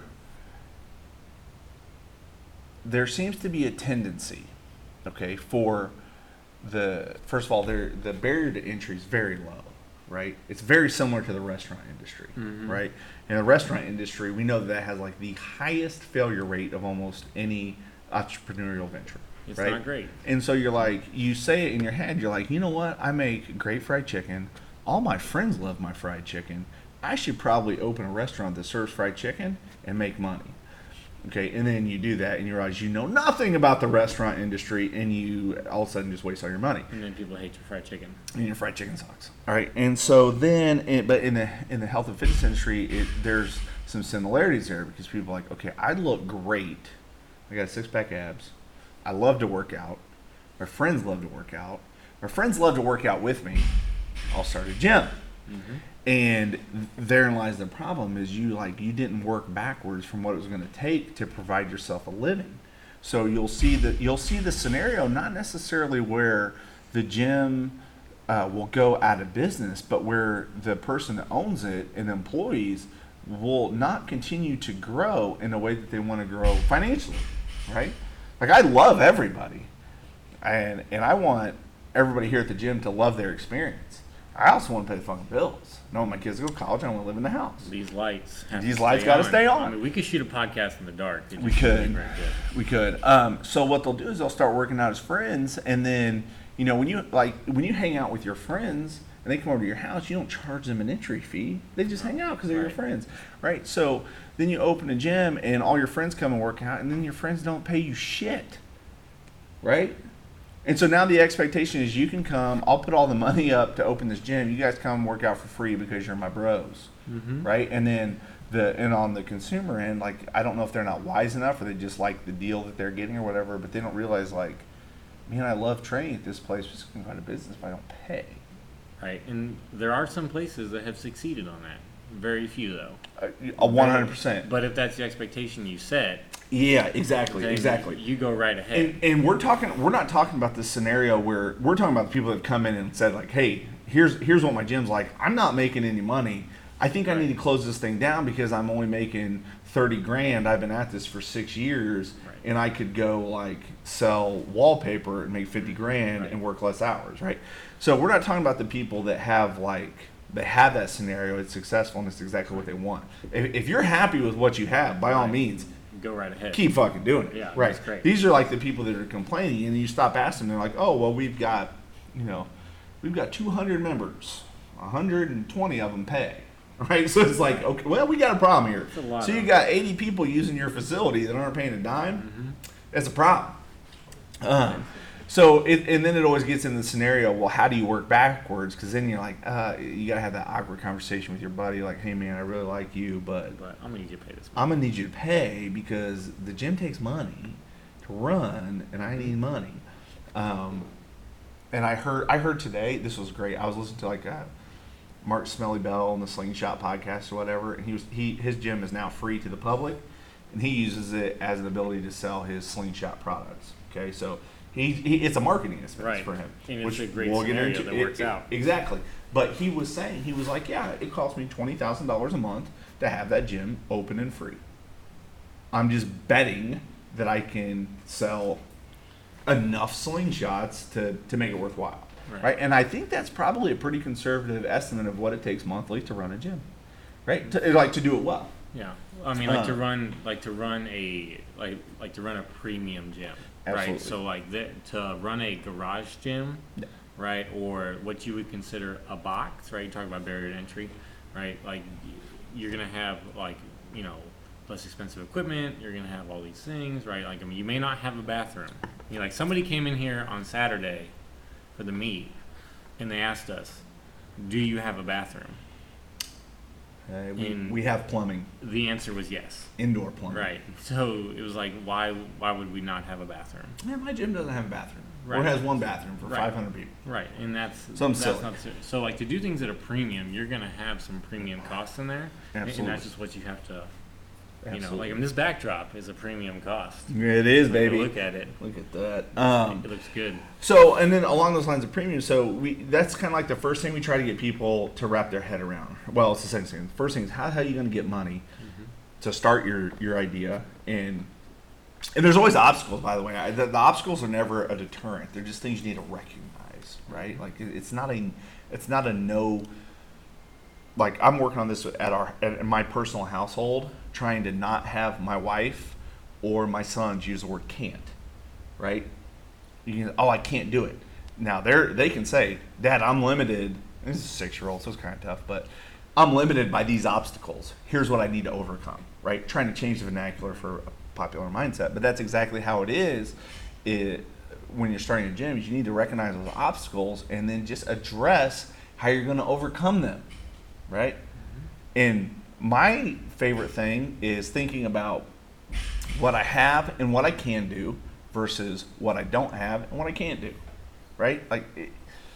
there seems to be a tendency, okay, for the first of all, there the barrier to entry is very low, right? It's very similar to the restaurant industry, Mhm. right? In the restaurant industry, we know that, that has like the highest failure rate of almost any entrepreneurial venture. It's right? not great. And so you're like, you say it in your head, you're like, you know what? I make great fried chicken. All my friends love my fried chicken. I should probably open a restaurant that serves fried chicken and make money. Okay, and then you do that and you realize you know nothing about the restaurant industry and you all of a sudden just waste all your money. And then people hate your fried chicken. And your fried chicken sucks. All right, and so then, it, but in the in the health and fitness industry, it, there's some similarities there because people are like, okay, I look great. I got six pack abs. I love to work out. My friends love to work out. My friends love to work out with me. I'll start a gym. Mm-hmm. And therein lies the problem is you like you didn't work backwards from what it was going to take to provide yourself a living. So you'll see that you'll see the scenario not necessarily where the gym uh, will go out of business, but where the person that owns it and the employees will not continue to grow in a way that they want to grow financially, right? Like I love everybody, and and I want everybody here at the gym to love their experience. I also want to pay the fucking bills. I want my kids to go to college. I want to live in the house. These lights. have These to lights stay gotta on. stay on. I mean, we could shoot a podcast in the dark. It We just wouldn't could. be very good. We could. Um, so what they'll do is they'll start working out as friends, and then you know when you like when you hang out with your friends and they come over to your house, you don't charge them an entry fee. They just hang out because they're your Right. friends, right? So then you open a gym and all your friends come and work out, and then your friends don't pay you shit, right? And so now the expectation is you can come. I'll put all the money up to open this gym. You guys come work out for free because you're my bros, Mm-hmm. right? And then the and on the consumer end, like I don't know if they're not wise enough or they just like the deal that they're getting or whatever, but they don't realize like, man, I love training at this place, but it's going to go out of business if I don't pay. Right, and there are some places that have succeeded on that. Very few, though. Uh, A one hundred percent. But if that's the expectation you set, Yeah, exactly, then exactly. you go right ahead. And, and we're talking. We're not talking about the scenario where we're talking about the people that have come in and said like, "Hey, here's here's what my gym's like. I'm not making any money. I think I need to close this thing down because I'm only making thirty grand. I've been at this for six years, Right. and I could go like sell wallpaper and make fifty grand Right. and work less hours, right? So we're not talking about the people that have like they have that scenario. It's successful and it's exactly what they want. If, if you're happy with what you have, by all Right. means, Go right ahead. keep fucking doing it. Yeah, right. that's great. These are like the people that are complaining, and you stop asking them, they're like, "Oh, well, we've got, you know, we've got two hundred members, one hundred twenty of them pay." Right. So it's like, okay, well, we got a problem here. That's a lot So you of- got eighty people using your facility that aren't paying a dime. Mm-hmm. That's a problem. Um, so it, and then it always gets in the scenario. Well, how do you work backwards? Because then you're like, uh, you gotta have that awkward conversation with your buddy, like, "Hey, man, I really like you, but But I'm going to get paid this month. I'm gonna need you to pay because the gym takes money to run, and I need money." Um, and I heard, I heard today, this was great. I was listening to like uh, Mark Smelly Bell on the Slingshot podcast or whatever, and he was he his gym is now free to the public, and he uses it as an ability to sell his Slingshot products. Okay, so he, he it's a marketing expense Right. for him, And it's which a great we'll get scenario into. that works It- it- out. Exactly. But he was saying, he was like, yeah, it costs me twenty thousand dollars a month to have that gym open and free. I'm just betting that I can sell enough slingshots to, to make it worthwhile. Right. Right. And I think that's probably a pretty conservative estimate of what it takes monthly to run a gym. Right? To, like to do it well. Yeah, I mean, like to Uh. run, like to run a, like, like to run a premium gym, Absolutely. right? So like the, to run a garage gym, right? Or what you would consider a box, right? You talk about barrier to entry, right? Like you're gonna have like, you know, less expensive equipment. You're gonna have all these things, right? Like I mean, you may not have a bathroom. You know, like somebody came in here on Saturday for the meet, and they asked us, "Do you have a bathroom?" Uh, we, In- we have plumbing, The answer was yes. indoor plumbing. Right. So it was like, why? Why would we not have a bathroom? Yeah, my gym doesn't have a bathroom. Or Right. has one bathroom for Right. five hundred people. Right, and that's So I'm that's silly. not ser- so like to do things at a premium, you're gonna have some premium costs in there, and- Absolutely. and that's just what you have to, you know, Absolutely. like I mean, this backdrop is a premium cost. It is, Like, baby. Look at it, Look at that. Um, it looks good. So, and then along those lines of premium, so we that's kind of like the first thing we try to get people to wrap their head around. Well, it's the second thing. The first thing is how, how are you going to get money to start your, your idea? And and there's always obstacles, by the way. I, the, the obstacles are never a deterrent. They're just things you need to recognize, right? Like it, it's not a it's not a no. Like I'm working on this at our at my personal household, trying to not have my wife or my sons use the word can't, right? You can, oh, I can't do it. Now they're they can say, Dad, I'm limited. This is a six year old, so it's kind of tough, but I'm limited by these obstacles. Here's what I need to overcome, right? Trying to change the vernacular for a popular mindset, but that's exactly how it is. It, when you're starting a gym, you need to recognize those obstacles and then just address how you're going to overcome them, right? And my favorite thing is thinking about what I have and what I can do versus what I don't have and what I can't do, right? Like, it,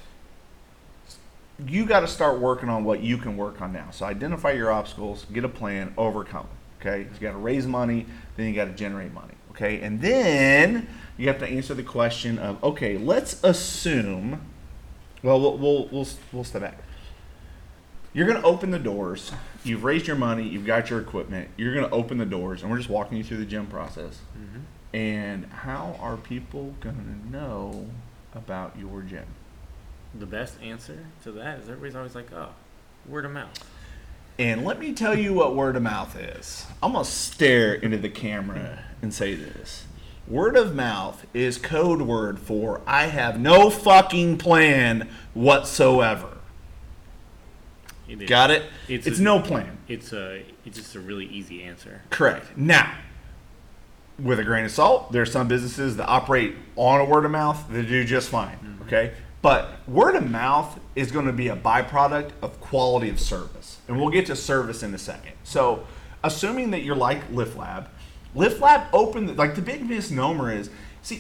you got to start working on what you can work on now. So identify your obstacles, get a plan, overcome them, okay? So you got to raise money, then you got to generate money, okay? And then you have to answer the question of, okay, let's assume, well, we'll, we'll, we'll, we'll step back. You're going to open the doors. You've raised your money. You've got your equipment. You're going to open the doors, and we're just walking you through the gym process. Mm-hmm. And how are people going to know about your gym? The best answer to that is everybody's always like, oh, word of mouth. And let me tell you what word of mouth is. I'm going to stare into the camera and say this. Word of mouth is code word for I have no fucking plan whatsoever. It is. Got it? It's It's, a- no plan. It's a it's just a really easy answer. Correct. Now, with a grain of salt, there are some businesses that operate on a word of mouth that do just fine. Mm-hmm. Okay? But word of mouth is going to be a byproduct of quality of service. And we'll get to service in a second. So, assuming that you're like LiftLab, LiftLab opened, like the big misnomer is, see,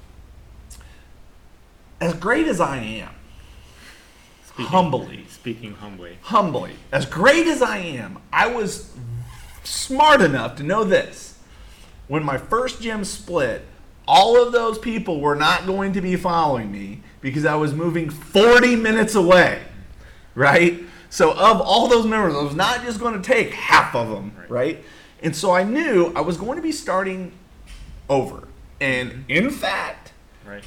as great as I am, Speaking, humbly, Speaking humbly. humbly, as great as I am, I was smart enough to know this. When my first gym split, all of those people were not going to be following me because I was moving forty minutes away, right? So of all those members, I was not just going to take half of them, Right. right? And so I knew I was going to be starting over. And in fact, Right.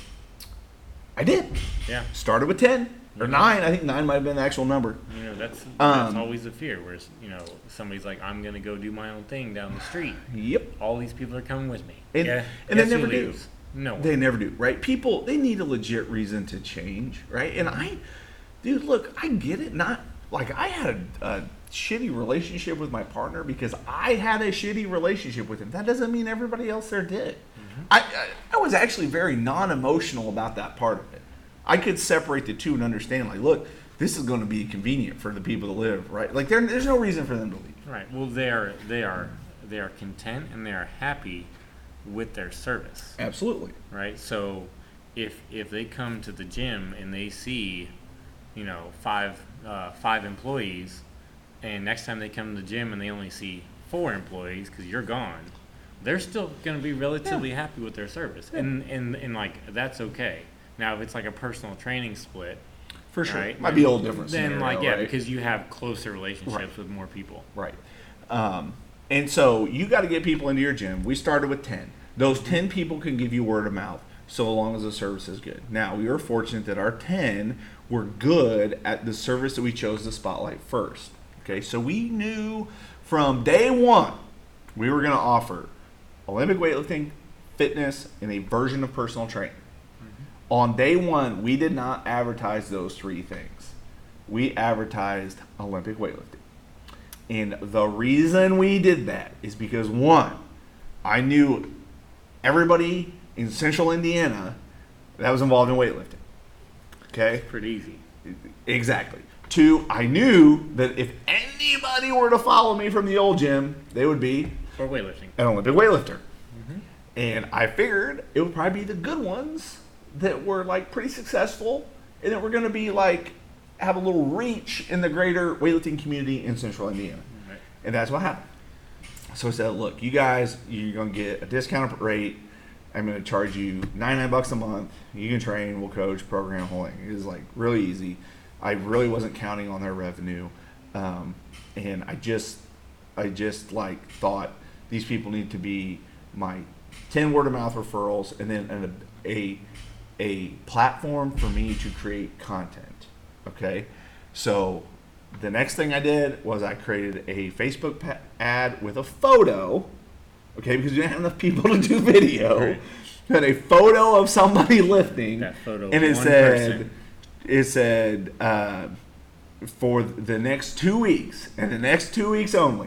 I did. Yeah. Started with ten or Mhm. nine. I think nine might have been the actual number. You know, that's that's Um, always a fear. Where you know somebody's like, I'm gonna go do my own thing down the street. Yep. All these people are coming with me. And- yeah. and they guess who never do. leaves? No. one. They never do, right? People, they need a legit reason to change, right? And I, dude, look, I get it. Not like I had a, a shitty relationship with my partner because I had a shitty relationship with him. That doesn't mean everybody else there did. I, I, I was actually very non-emotional about that part of it. I could separate the two and understand, like, look, this is going to be convenient for the people to live, right? Like, there, there's no reason for them to leave. Right. Well, they are they are they are content and they are happy with their service. Absolutely. Right. So if if they come to the gym and they see, you know, five uh, five employees, and next time they come to the gym and they only see four employees because you're gone, they're still going to be relatively Yeah. happy with their service, Yeah. and and and like that's okay. Now, if it's like a personal training split, For sure. right, Might be a little different Then, scenario, like, yeah, right? because you have closer relationships Right. with more people. Right. Um, and so you got to get people into your gym. We started with ten. Those ten people can give you word of mouth so long as the service is good. Now, we were fortunate that our ten were good at the service that we chose to spotlight first. Okay, so we knew from day one we were going to offer Olympic weightlifting, fitness, and a version of personal training. On day one, we did not advertise those three things. We advertised Olympic weightlifting. And the reason we did that is because, one, I knew everybody in central Indiana that was involved in weightlifting. Okay? Pretty easy. Exactly. Two, I knew that if anybody were to follow me from the old gym, they would be For weightlifting. an Olympic weightlifter. Mm-hmm. And I figured it would probably be the good ones that were like pretty successful and that were going to be like have a little reach in the greater weightlifting community in central Indiana. Right. And that's what happened. So I said, look, you guys, you're going to get a discounted rate. I'm going to charge you ninety-nine bucks a month. You can train, we'll coach, program, whole thing. It was like really easy. I really wasn't counting on their revenue. Um, and I just, I just like thought these people need to be my ten word of mouth referrals and then an, a, a platform for me to create content. Okay. So the next thing I did was I created a Facebook pa- ad with a photo. Okay, because you didn't have enough people to do video. Right. You had a photo of somebody lifting, That photo of and it one said, person. it said uh, for the next two weeks and the next two weeks only,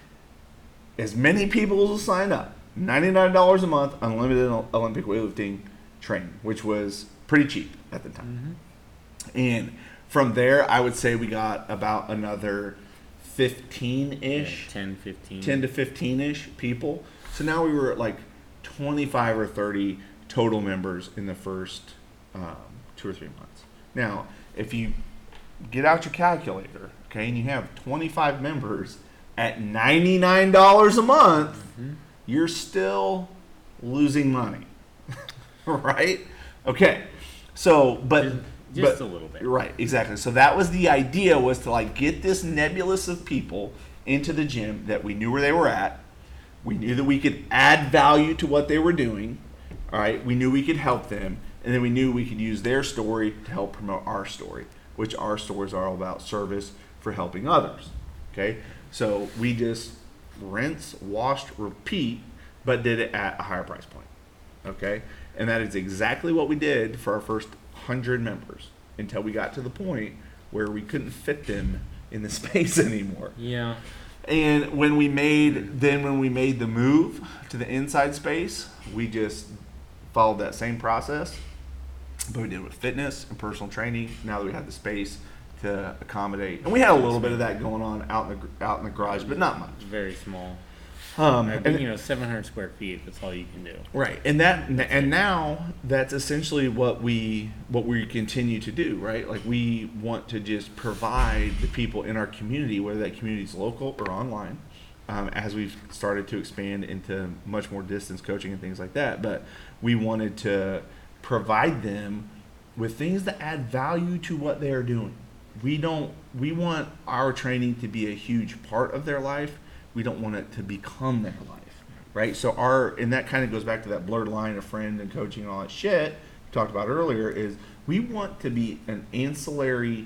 as many people as sign up, ninety-nine dollars a month, unlimited Olympic weightlifting training, which was pretty cheap at the time. Mm-hmm. And from there, I would say we got about another fifteen-ish. Yeah, ten, fifteen. ten to fifteen-ish people. So now we were at like twenty-five or thirty total members in the first um, two or three months. Now, if you get out your calculator, okay, and you have twenty-five members at ninety-nine dollars a month, Mm-hmm. you're still losing money, right? Okay, so, but... Just, just but, a little bit. Right, exactly. So that was the idea, was to like get this nebulous of people into the gym that we knew where they were at. We knew that we could add value to what they were doing. All right, we knew we could help them, and then we knew we could use their story to help promote our story, which our stories are all about service for helping others. Okay, so we just rinse, washed, repeat, but did it at a higher price point. Okay, and that is exactly what we did for our first hundred members until we got to the point where we couldn't fit them in the space anymore. Yeah. And when we made then when we made the move to the inside space, we just followed that same process, but we did it with fitness and personal training. Now that we had the space to accommodate, and we had a little bit of that going on out in the out in the garage, but not much. Very small. Um, I and- think, you know, seven hundred square feet. That's all you can do. Right, and that and now that's essentially what we what we continue to do, right? Like we want to just provide the people in our community, whether that community is local or online, um, as we've started to expand into much more distance coaching and things like that. But we wanted to provide them with things that add value to what they are doing. We don't. We want our training to be a huge part of their life. We don't want it to become their life, right? So our, and that kind of goes back to that blurred line of friend and coaching and all that shit we talked about earlier, is we want to be an ancillary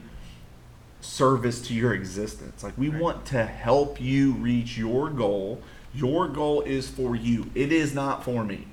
service to your existence. Like we Right. want to help you reach your goal. Your goal is for you. It is not for me.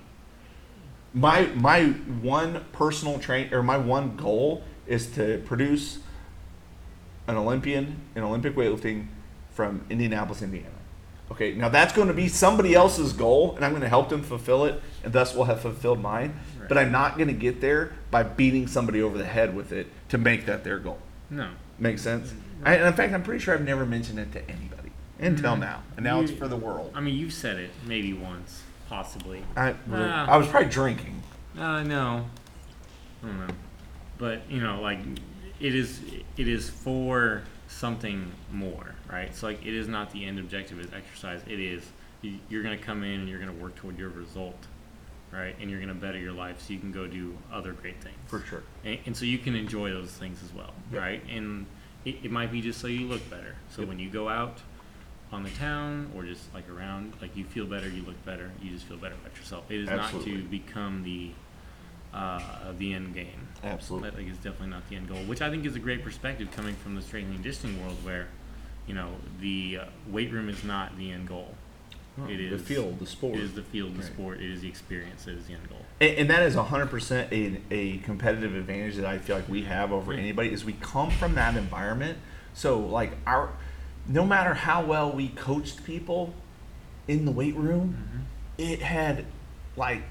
My my one personal train or my one goal is to produce an Olympian in Olympic weightlifting from Indianapolis, Indiana. Okay, now that's going to be somebody else's goal, and I'm going to help them fulfill it, and thus will have fulfilled mine. Right. But I'm not going to get there by beating somebody over the head with it to make that their goal. No. Makes sense? I, and in fact, I'm pretty sure I've never mentioned it to anybody until Mm. now, and now it's You- for the world. I mean, you've said it maybe once, possibly. I, Ah. I was probably drinking. Uh, no. I don't know. But, you know, like, it is it is for something more, right? So, like, it is not the end objective is exercise. It is, you- you're going to come in and you're going to work toward your result, right? And you're going to better your life so you can go do other great things. For sure. And, and so you can enjoy those things as well, Yep. right? And it, it might be just so you look better. So Yep. when you go out on the town or just like around, like you feel better, you look better, you just feel better about yourself. It is Absolutely. not to become the uh, the end game. Absolutely. Like it's definitely not the end goal, which I think is a great perspective coming from the strength and conditioning world, where you know the uh, weight room is not the end goal. Oh, it is the field, the sport. It is the field, the Right. sport. It is the experience. It is the end goal. And, and that is one hundred percent a, a competitive advantage that I feel like we have over Yeah. anybody is we come from that environment. So like our, no matter how well we coached people in the weight room, Mm-hmm. it had like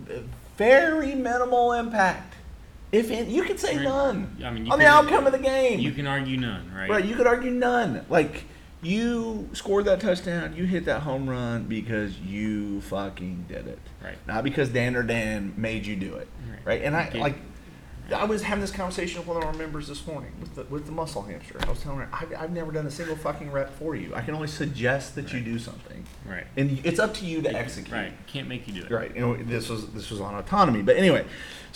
very minimal impact. If it, you could say Right. none I mean, you on the could- outcome of the game. You can argue none, right? Right, you could argue none. Like, you scored that touchdown, you hit that home run because you fucking did it. Right. Not because Dan or Dan made you do it. Right. Right? And I, Okay. like, I was having this conversation with one of our members this morning with the, with the muscle hamster. I was telling her, I've, I've never done a single fucking rep for you. I can only suggest that you Right. do something. Right. And it's up to you to execute. Right. Can't make you do it. Right. You know, this was this was on autonomy. But anyway,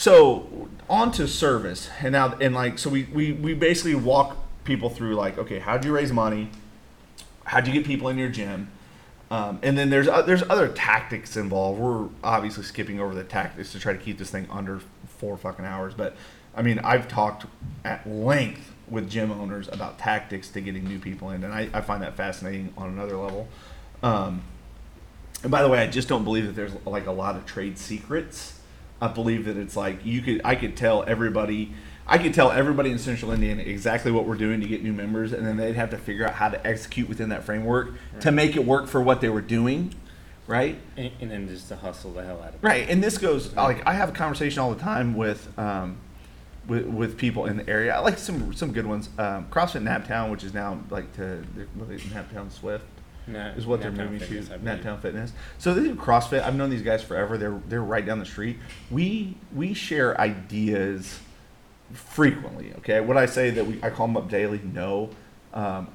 so on to service. And now and like so we, we, we basically walk people through like, okay, how'd you raise money? How'd you get people in your gym? Um, and then there's uh, there's other tactics involved. We're obviously skipping over the tactics to try to keep this thing under four fucking hours. But I mean, I've talked at length with gym owners about tactics to getting new people in, and I, I find that fascinating on another level. Um, and by the way, I just don't believe that there's like a lot of trade secrets. I believe that it's like you could I could tell everybody I could tell everybody in Central Indiana exactly what we're doing to get new members, and then they'd have to figure out how to execute within that framework Right. to make it work for what they were doing, right? And, and then just to hustle the hell out of it. Right. And this goes like I have a conversation all the time with um, with, with people in the area. I like some some good ones. Um, CrossFit Naptown, which is now like to what is it, Naptown Swift. Nat- Is what they're Naptown moving Fitness, I to, believe. Naptown Fitness. So they do CrossFit. I've known these guys forever. They're they're right down the street. We we share ideas frequently. Okay, would I say that we I call them up daily? No. Um,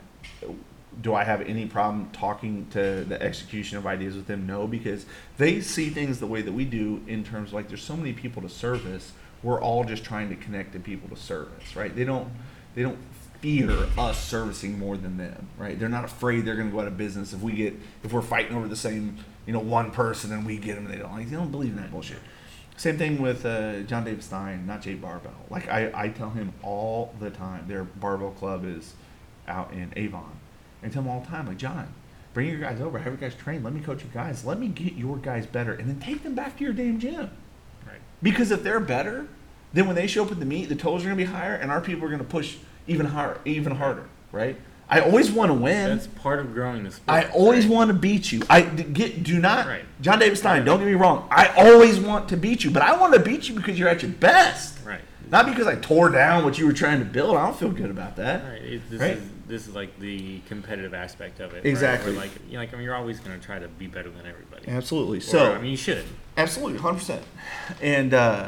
do I have any problem talking to the execution of ideas with them? No, because they see things the way that we do in terms of like there's so many people to service. We're all just trying to connect the people to service, right? They don't they don't fear us servicing more than them, right? They're not afraid they're going to go out of business if we get if we're fighting over the same, you know, one person and we get them and they don't like. They don't believe in that bullshit. Same thing with uh, John David Stein, not Jay Barbell. Like I, I tell him all the time, their barbell club is out in Avon, and I tell him all the time, like John, bring your guys over, have your guys train, let me coach your guys, let me get your guys better, and then take them back to your damn gym. Right. Because if they're better, then when they show up at the meet, the totals are going to be higher, and our people are going to push even higher, even harder, right? I always want to win. That's part of growing the sport. I always right? want to beat you. I d- get do not Right. John David Stein. Don't get me wrong. I always want to beat you, but I want to beat you because you're at your best, Right. not because I tore down what you were trying to build. I don't feel good about that. Right. It, this Right. is this is like the competitive aspect of it. Exactly. Right? Where like you know, like I mean, you're always going to try to be better than everybody. Absolutely. Or, So I mean, you should. absolutely, hundred percent. And uh,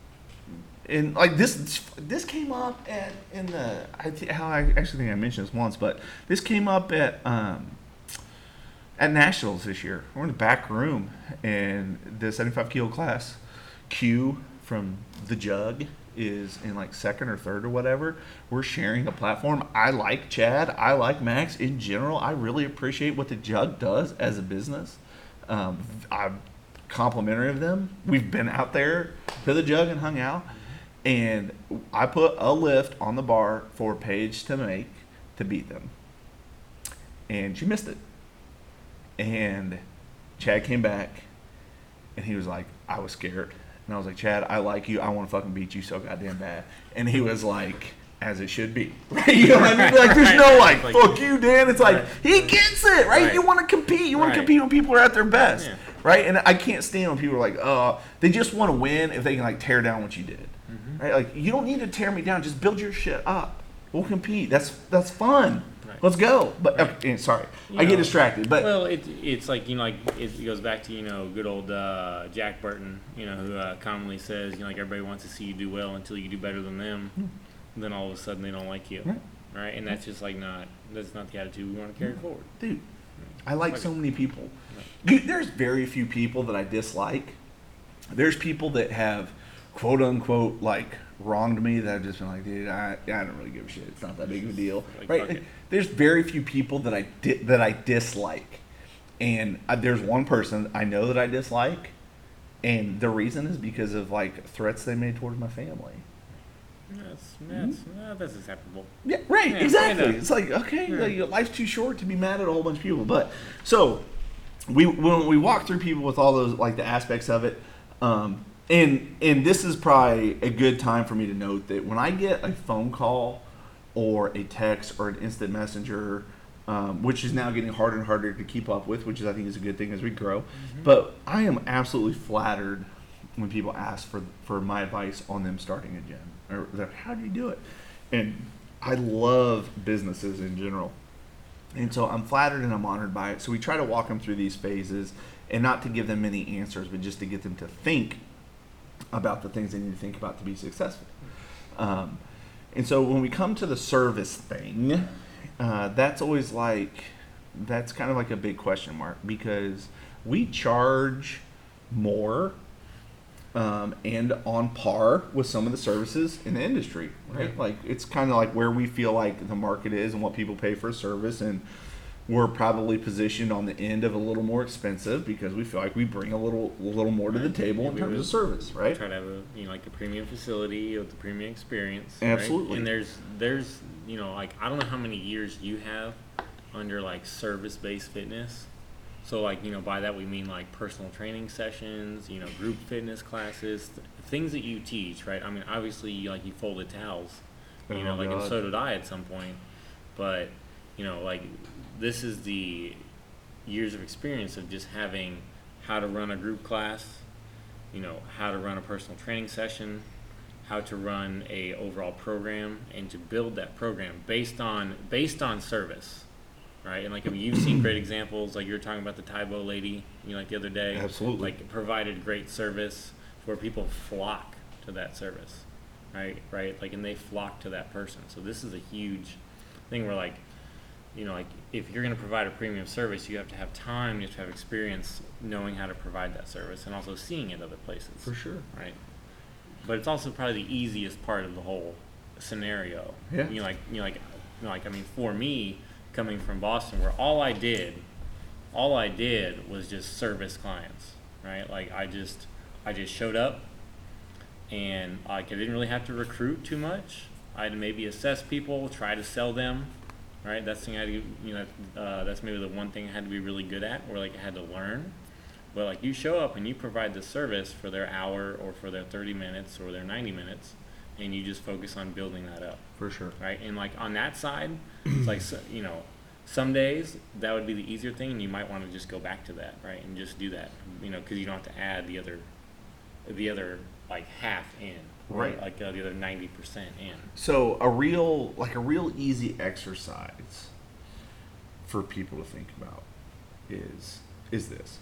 and like this, this came up at in the I th- how I actually think I mentioned this once, but this came up at um, at nationals this year. We're in the back room, and the seventy-five kilo class, Q from the Jug is in like second or third or whatever. We're sharing a platform. I like Chad. I like Max in general. I really appreciate what the Jug does as a business. Um, I'm complimentary of them. We've been out there to the Jug and hung out, and I put a lift on the bar for Paige to make to beat them, and she missed it. And Chad came back, and he was like, I was scared. And I was like, Chad, I like you. I want to fucking beat you so goddamn bad. And he was like, as it should be. Right? You know what I mean? Like, there's no like, Like- fuck you, Dan. It's like, Right. he gets it, right? Right. You want to compete. You want Right. to compete when people are at their best. Yeah. Right? And I can't stand when people are like, uh, they just want to win if they can like tear down what you did. Mm-hmm. Right? Like, you don't need to tear me down. Just build your shit up. We'll compete. That's that's fun. Right. Let's go. But Right. okay, sorry, You I get know, distracted. But well, it, it's like you know, like it goes back to you know, good old uh, Jack Burton, you know, who uh, commonly says, you know, like everybody wants to see you do well until you do better than them. Then all of a sudden they don't like you, Right. right? And that's just like not that's not the attitude we want to carry forward. dude, I like Like so it. many people. Dude, there's very few people that I dislike. There's people that have, quote unquote, like wronged me that I've just been like, dude, I, I don't really give a shit. It's not that big of a deal, Like, right? fuck it. There's very few people that I di- that I dislike, and uh, there's one person I know that I dislike, and the reason is because of like threats they made towards my family. That's that's uh, that's acceptable. Yeah, right, Yeah, exactly. kinda. It's like, okay, Yeah. like, life's too short to be mad at a whole bunch of people. But, so, we when we walk through people with all those like the aspects of it, um, and and this is probably a good time for me to note that when I get a phone call or a text or an instant messenger, um, which is now getting harder and harder to keep up with, which is I think is a good thing as we grow. Mm-hmm. But I am absolutely flattered when people ask for for my advice on them starting a gym or they're, how do you do it? And I love businesses in general. And so I'm flattered and I'm honored by it. So we try to walk them through these phases and not to give them many answers, but just to get them to think about the things they need to think about to be successful. Um, and so when we come to the service thing, uh, that's always like, that's kind of like a big question mark because we charge more Um, and on par with some of the services in the industry, right? Yeah. Like it's kind of like where we feel like the market is and what people pay for a service, and we're probably positioned on the end of a little more expensive because we feel like we bring a little, a little more to the table in We terms would of service, right? Try to have a you know like a premium facility with the premium experience. Absolutely. Right? And there's there's you know like I don't know how many years you have under like service-based fitness. So, like, you know, by that we mean, like, personal training sessions, you know, group fitness classes, th- things that you teach, right? I mean, obviously, you, like, you folded towels, you Oh, know, like, and God. so did I at some point. But, you know, like, this is the years of experience of just having how to run a group class, you know, how to run a personal training session, how to run a overall program, and to build that program based on based on service. Right, and like I mean, you've seen great examples, like you were talking about the Taibo lady, you know, like the other day. Absolutely. Like provided great service where people flock to that service, right? Right, like and they flock to that person. So this is a huge thing where like, you know, like if you're going to provide a premium service, you have to have time, you have to have experience knowing how to provide that service, and also seeing it other places. For sure. Right. But it's also probably the easiest part of the whole scenario. Yeah. You know, like you know, like you know, like I mean, for me. Coming from Boston, where all I did, all I did was just service clients, right? Like I just, I just showed up, and like I didn't really have to recruit too much. I had to maybe assess people, try to sell them, right? That's the thing I had to, you know, uh, that's maybe the one thing I had to be really good at, or like I had to learn. But like you show up and you provide the service for their hour or for their thirty minutes or their ninety minutes, and you just focus on building that up. For sure. Right, and like on that side, it's like so- you know, some days that would be the easier thing, and you might want to just go back to that, right, and just do that, you know, because you don't have to add the other, the other like half in, Right. like uh, the other ninety percent in. So a real, like a real easy exercise for people to think about is is this.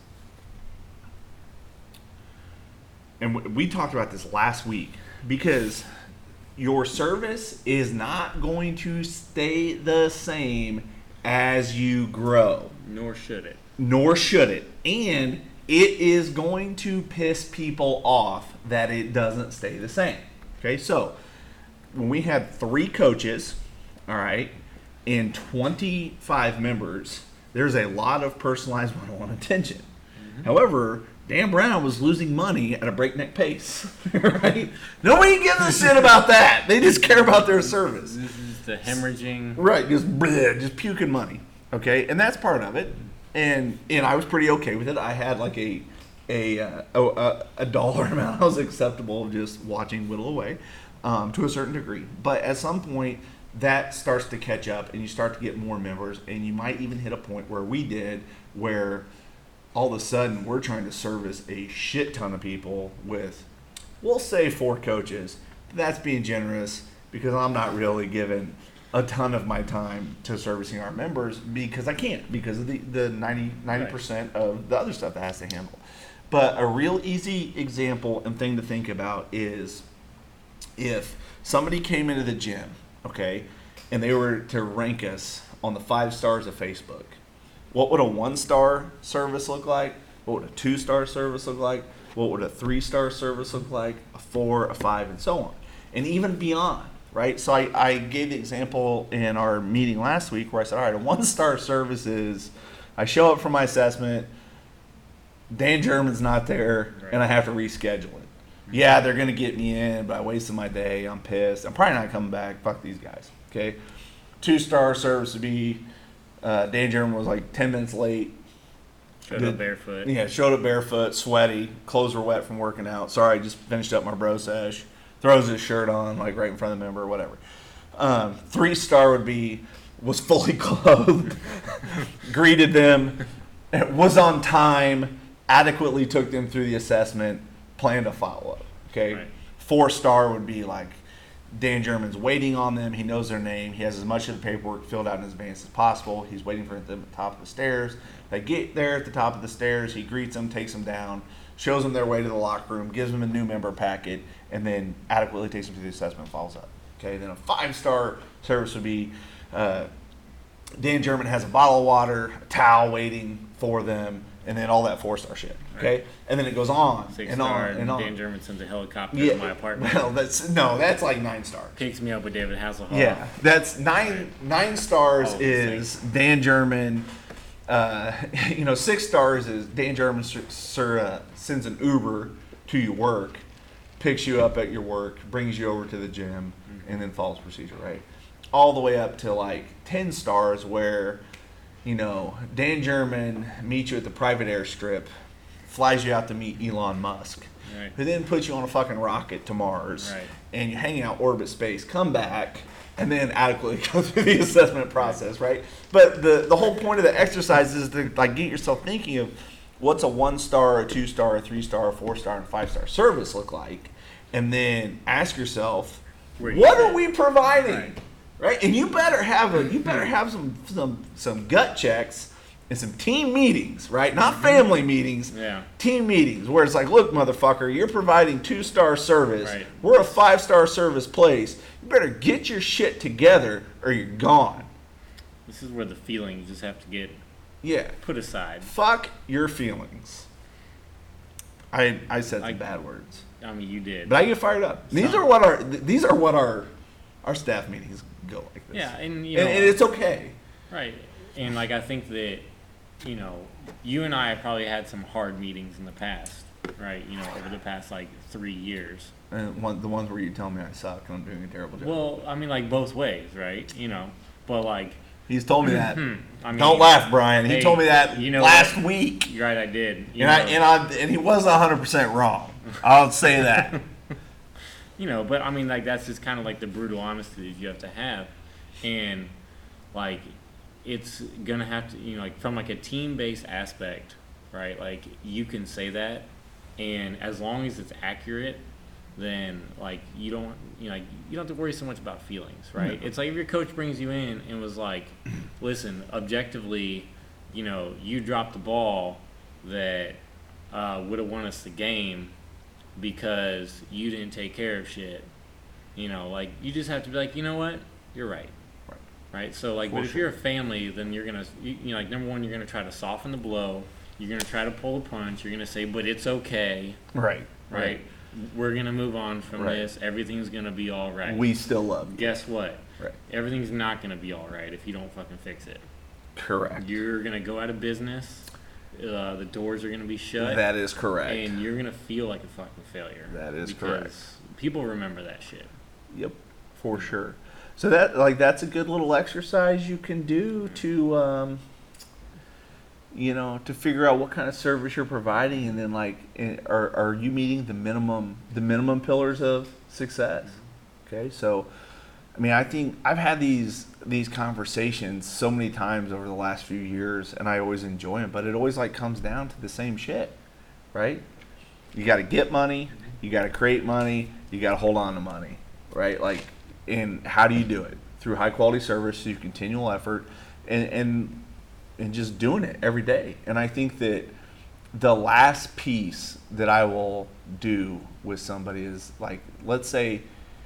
And w- we talked about this last week because your service is not going to stay the same as you grow, Nor should it. nor should it. And it is going to piss people off that it doesn't stay the same. Okay, so when we had three coaches, all right, and twenty-five members, there's a lot of personalized one-on-one attention. Mm-hmm. However, Dan Brown was losing money at a breakneck pace, right? Nobody gives a shit about that. They just care about their service. This is the hemorrhaging. Right, just bleh, just puking money. Okay, and that's part of it. And and I was pretty okay with it. I had like a a uh, a, a dollar amount I was acceptable of just watching whittle away um, to a certain degree. But at some point, that starts to catch up, and you start to get more members, and you might even hit a point where we did, where all of a sudden we're trying to service a shit ton of people with, we'll say four coaches. That's being generous because I'm not really giving a ton of my time to servicing our members because I can't, because of the, the ninety, ninety percent of the other stuff that has to handle. But a real easy example and thing to think about is if somebody came into the gym, okay, and they were to rank us on the five stars of Facebook, what would a one-star service look like? What would a two-star service look like? What would a three-star service look like? A four, a five, and so on. And even beyond, right? So I, I gave the example in our meeting last week where I said, all right, a one-star service is I show up for my assessment, Dan German's not there, Right. and I have to reschedule it. Yeah, they're going to get me in, but I wasted my day. I'm pissed. I'm probably not coming back. Fuck these guys, okay? Two-star service would be uh, Dan German was like ten minutes late. Showed Did- up barefoot. Yeah, showed up barefoot, sweaty, clothes were wet from working out. Sorry, I just finished up my bro sesh. Throws his shirt on, like right in front of the member or whatever. Um, three star would be was fully clothed, greeted them, was on time, adequately took them through the assessment, planned to follow up. Okay. Right. Four star would be like Dan German's waiting on them. He knows their name. He has as much of the paperwork filled out in advance as possible. He's waiting for them at the top of the stairs. They get there at the top of the stairs. He greets them, takes them down, shows them their way to the locker room, gives them a new member packet, and then adequately takes them through the assessment and follows up. Okay, then a five-star service would be uh, Dan German has a bottle of water, a towel waiting for them, and then all that four-star shit. Okay, Right. and then it goes on Six and star, on and on. Dan German sends a helicopter Yeah, to my apartment. well, that's no, that's like nine stars. Picks me up with David Hasselhoff. Yeah, that's nine. Nine stars All of the is Dan German. Uh, you know, six stars is Dan German sir, sir, uh, sends an Uber to your work, picks you up at your work, brings you over to the gym, and then follows procedure. Right, all the way up to like ten stars, where you know Dan German meets you at the private airstrip, flies you out to meet Elon Musk. Right. Who then puts you on a fucking rocket to Mars, Right. and you're hanging out orbit space, come back, and then adequately go through the assessment process, right? But the the whole point of the exercise is to like get yourself thinking of what's a one star, a two star, a three star, a four star, and five star service look like, and then ask yourself, Where you what fit. are we providing, Right. right? And you better have a you better have some some some gut checks. And some team meetings, right? Not family meetings. Yeah. Team meetings where it's like, look, motherfucker, you're providing two-star service. Right. We're a five-star service place. You better get your shit together or you're gone. This is where the feelings just have to get Yeah. put aside. Fuck your feelings. I I said some I- bad words, I mean, you did. but I get fired up. These Some. are what our th- these are what our our staff meetings go like this. yeah, and you know, and, and it's okay. right. And like I think that, you know, you and I have probably had some hard meetings in the past, right? You know, over the past like three years. And one, the ones where you tell me I suck and I'm doing a terrible job. Well, I mean, like both ways, right? You know, but like, He's told me that. hmm, I mean, Don't laugh, Brian. He hey, told me that you know last what? week. You're right, I did. You And I, know, and I and he was one hundred percent wrong. I'll say that. you know, but I mean, like that's just kind of like the brutal honesty that you have to have, and like it's gonna have to, you know, like from like a team-based aspect, right? Like you can say that, and as long as it's accurate, then like you don't, you know, like you don't have to worry so much about feelings, right? No. It's like if your coach brings you in and was like, listen, objectively, you know, you dropped the ball that uh, would have won us the game because you didn't take care of shit. You know, like you just have to be like, you know what, you're right. Right. Right. So like, For but if sure. you're a family, then you're gonna, you, you know, like number one, you're gonna try to soften the blow. You're gonna try to pull a punch. You're gonna say, but it's okay. Right. Right. We're gonna move on from Right. this. Everything's gonna be all right. We still love you. Guess what? Right. Everything's not gonna be all right if you don't fucking fix it. Correct. You're gonna go out of business. Uh, the doors are gonna be shut. That is correct. And you're gonna feel like a fucking failure. That is because correct. People remember that shit. Yep, for sure. So that like that's a good little exercise you can do to um, you know, to figure out what kind of service you're providing, and then like, eh, are are you meeting the minimum the minimum pillars of success? Okay, so I mean, I think I've had these these conversations so many times over the last few years, and I always enjoy them. But it always like comes down to the same shit, right? You got to get money, you got to create money, you got to hold on to money, right? Like, and how do you do it? Through high quality service, through continual effort, and and and just doing it every day. And I think that the last piece that I will do with somebody is like, let's say,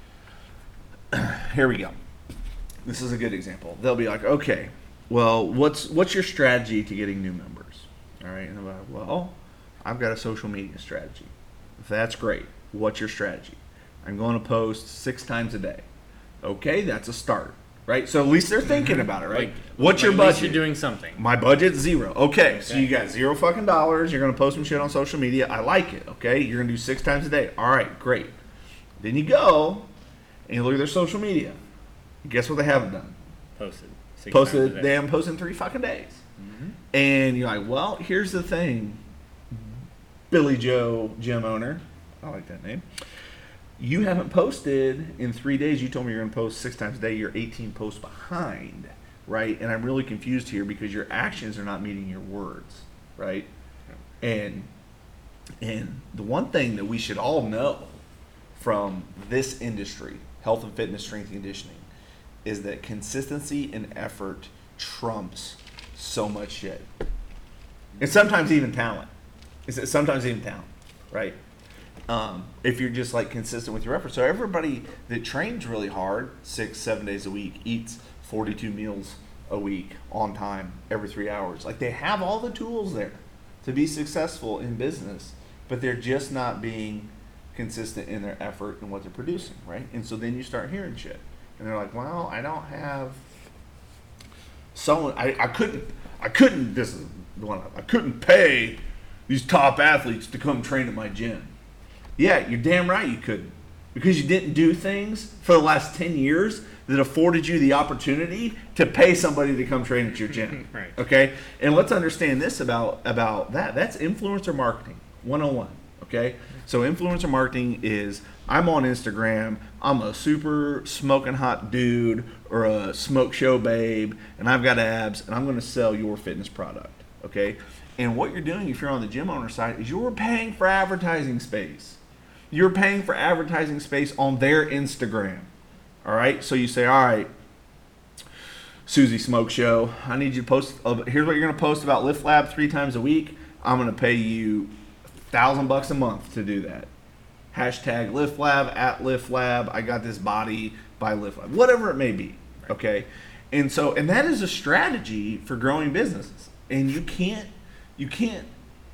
here we go. This is a good example. They'll be like, okay, well, what's what's your strategy to getting new members? All right, and I'm like, well, I've got a social media strategy. That's great. What's your strategy? I'm going to post six times a day. Okay, that's a start, right? So at least they're thinking about it, right? Like, What's your like, at least budget? You're doing something. My budget's zero. Okay, so Okay. you got zero fucking dollars. You're going to post some shit on social media. I like it, okay? You're going to do six times a day. All right, great. Then you go and you look at their social media. Guess what they haven't done? Posted. Six times a Posted. day. They haven't posted in three fucking days. Mm-hmm. And you're like, well, here's the thing, Billy Joe gym owner, I like that name. You haven't posted in three days. You told me you're going to post six times a day. You're eighteen posts behind, right? And I'm really confused here because your actions are not meeting your words, right? And and the one thing that we should all know from this industry, health and fitness, strength and conditioning, is that consistency and effort trumps so much shit. And sometimes even talent. It's sometimes even talent, right? Um, if you're just like consistent with your effort. So everybody that trains really hard, six, seven days a week, eats forty-two meals a week on time every three hours. Like they have all the tools there to be successful in business, but they're just not being consistent in their effort and what they're producing, right? And so then you start hearing shit. And they're like, well, I don't have someone, I, I couldn't, I couldn't, this is the one, I couldn't pay these top athletes to come train at my gym. Yeah, you're damn right you couldn't. Because you didn't do things for the last ten years that afforded you the opportunity to pay somebody to come train at your gym. Right. Okay? And let's understand this about, about that. That's influencer marketing one oh one. Okay? So influencer marketing is, I'm on Instagram, I'm a super smoking hot dude or a smoke show babe, and I've got abs, and I'm going to sell your fitness product. Okay? And what you're doing if you're on the gym owner side is you're paying for advertising space. You're paying for advertising space on their Instagram. All right? So you say, all right, Susie Smoke Show, I need you to post, uh, here's what you're going to post about Lift Lab three times a week. I'm going to pay you a thousand bucks a month to do that. Hashtag Lift Lab, at Lift Lab, I got this body by Lift Lab. Whatever it may be. Okay? And so, and that is a strategy for growing businesses. And you can't, you can't,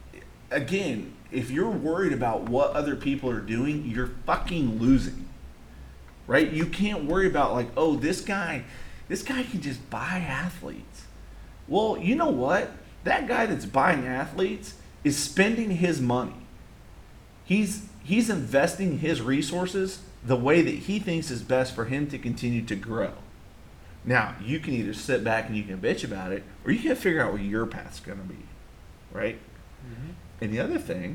again, if you're worried about what other people are doing, you're fucking losing, right? You can't worry about like, oh, this guy, this guy can just buy athletes. Well, you know what? That guy that's buying athletes is spending his money. He's he's investing his resources the way that he thinks is best for him to continue to grow. Now, you can either sit back and you can bitch about it, or you can figure out what your path's going to be, right? Mm-hmm. And the other thing,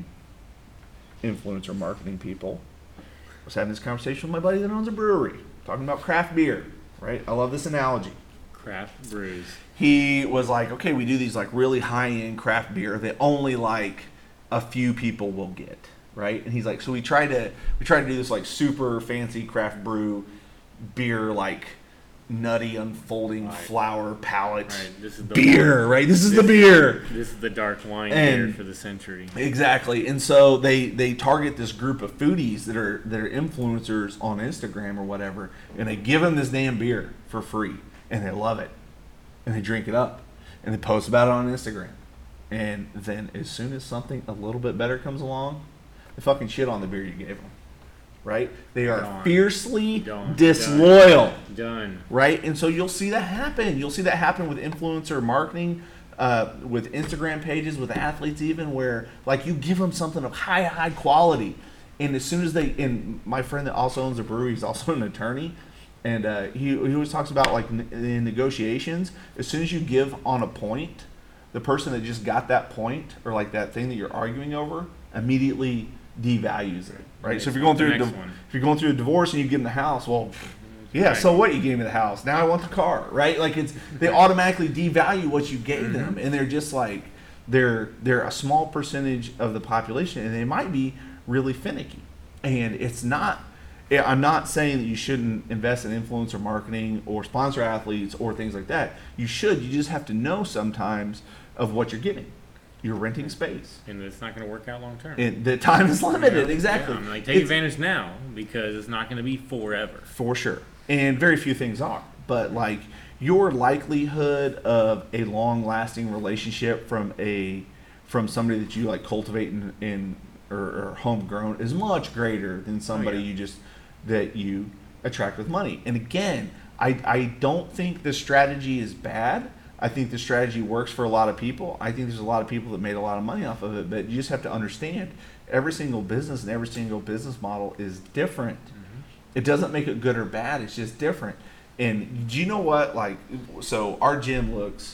influencer marketing people, I was having this conversation with my buddy that owns a brewery, talking about craft beer, right? I love this analogy. Craft brews. He was like, okay, we do these like really high-end craft beer that only like a few people will get, right? And he's like, so we try to we try to do this like super fancy craft brew beer, like nutty unfolding right. flower palette right. This is the beer, wine. right? This is this, the beer. This is the dark wine And beer for the century. Exactly. And so they, they target this group of foodies that are that are influencers on Instagram or whatever, and they give them this damn beer for free, and they love it, and they drink it up, and they post about it on Instagram. And then as soon as something a little bit better comes along, they fucking shit on the beer you gave them. Right? They are Gone. fiercely Done. disloyal. Done. Done. Right? And so you'll see that happen. You'll see that happen with influencer marketing, uh, with Instagram pages, with athletes even, where like you give them something of high, high quality. And as soon as they, and my friend that also owns a brewery, he's also an attorney. And uh, he, he always talks about like in negotiations, as soon as you give on a point, the person that just got that point or like that thing that you're arguing over immediately devalues it, right? So if you're going through a div- if you're going through a divorce and you give them the house, well, yeah, so what? You gave me the house. Now I want the car, right? Like it's they automatically devalue what you gave them, and they're just like they're they're a small percentage of the population, and they might be really finicky. And it's not. I'm not saying that you shouldn't invest in influencer marketing or sponsor athletes or things like that. You should. You just have to know sometimes of what you're getting. You're renting space, and it's not going to work out long term. And the time is limited. Yeah. Exactly. Yeah, I'm like, take it's, advantage now because it's not going to be forever. For sure, and very few things are. But like your likelihood of a long-lasting relationship from a from somebody that you like cultivate in, in or, or homegrown is much greater than somebody oh, yeah. you just that you attract with money. And again, I I don't think the strategy is bad. I think the strategy works for a lot of people. I think there's a lot of people that made a lot of money off of it, but you just have to understand every single business and every single business model is different. Mm-hmm. It doesn't make it good or bad. It's just different. And do you know what? Like, so our gym looks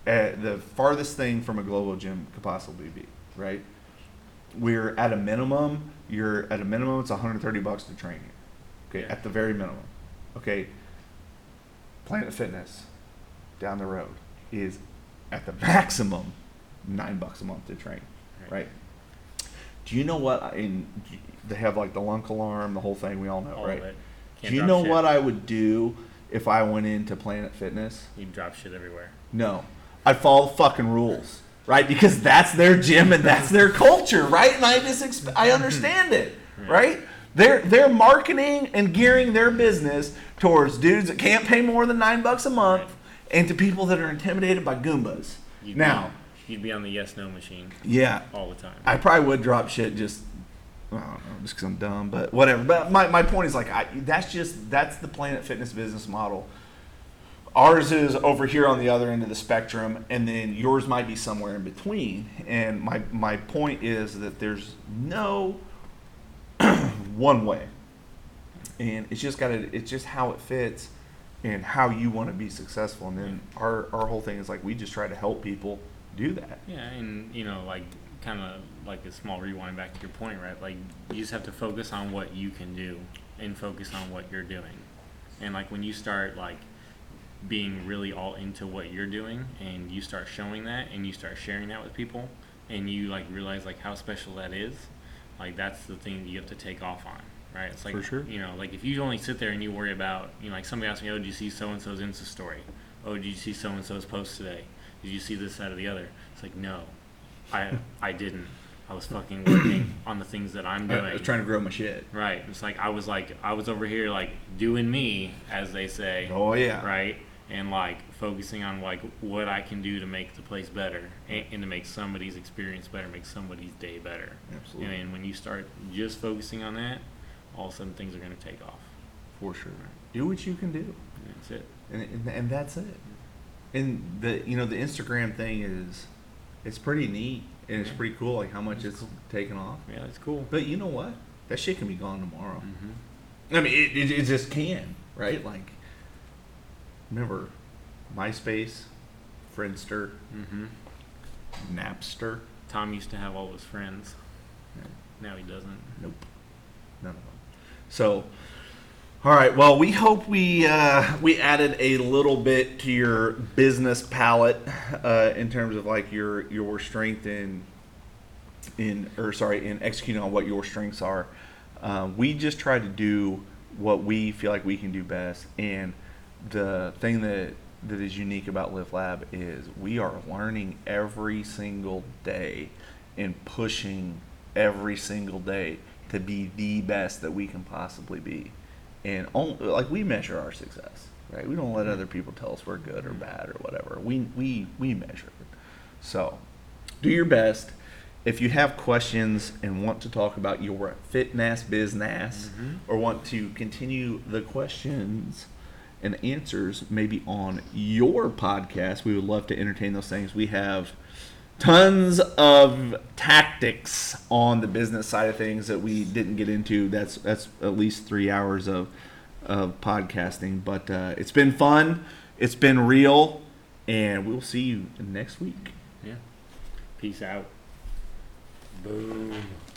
uh, the farthest thing from a global gym could possibly be, right? We're at a minimum. You're at a minimum. It's one hundred thirty bucks to train here. Okay, Yeah. at the very minimum. Okay. Planet Fitness, down the road, is at the maximum nine bucks a month to train, Right. right? Do you know what? I- In they have like the lunk alarm, the whole thing. We all know, All right? of it. Do Can't you drop know shit. what I would do if I went into Planet Fitness? You drop shit everywhere. No. I'd follow the fucking rules, right? Because that's their gym and that's their culture, right? And I just exp- I understand it, right? They're they're marketing and gearing their business towards dudes that can't pay more than nine bucks a month, Right. and to people that are intimidated by Goombas. You'd Now, be, you'd be on the yes no machine yeah, all the time. I probably would drop shit just, I don't know, just because I'm dumb, but whatever. But my, my point is like, I, that's just, that's the Planet Fitness business model. Ours is over here on the other end of the spectrum, and then yours might be somewhere in between. And my, my point is that there's no one way. And it's just gotta, it's just how it fits and how you want to be successful. And then our, our whole thing is like, we just try to help people do that. Yeah, and you know, like kind of like a small rewind back to your point, right? Like you just have to focus on what you can do and focus on what you're doing. And like when you start like being really all into what you're doing and you start showing that and you start sharing that with people and you like realize like how special that is, like that's the thing that you have to take off on, right? It's like, For sure. you know, like if you only sit there and you worry about, you know, like somebody asks me, oh, did you see so-and-so's Insta story? Oh, did you see so-and-so's post today? Did you see this, that, or the other? It's like, no, I I didn't. I was fucking working on the things that I'm doing. I was trying to grow my shit. Right. It's like I was like I was over here like doing me, as they say. Oh yeah. Right. And like focusing on like what I can do to make the place better and, and to make somebody's experience better, make somebody's day better. Absolutely. And when you start just focusing on that, all of a sudden things are going to take off. For sure. Do what you can do, And that's it. and, and and that's it. And the you know the Instagram thing is, it's pretty neat and it's pretty cool like how much it's taken off. Yeah, that's cool. But you know what? That shit can be gone tomorrow. Mm-hmm. I mean, it, it, it just can, right? Like, remember, MySpace, Friendster, Mm-hmm. Napster. Tom used to have all his friends. Now he doesn't. Nope, none of them. So, all right. Well, we hope we uh, we added a little bit to your business palette uh, in terms of like your your strength in in or sorry in executing on what your strengths are. Uh, we just try to do what we feel like we can do best, and the thing that that is unique about Lift Lab is we are learning every single day and pushing every single day to be the best that we can possibly be. And only, like we measure our success, right? We don't let other people tell us we're good or bad or whatever. We we we measure it. So, do your best. If you have questions and want to talk about your fitness business, Mhm. or want to continue the questions and answers maybe on your podcast, we would love to entertain those things. We have tons of tactics on the business side of things that we didn't get into. That's that's at least three hours of of podcasting, but uh, it's been fun. It's been real, and we'll see you next week. Yeah. Peace out. Boom.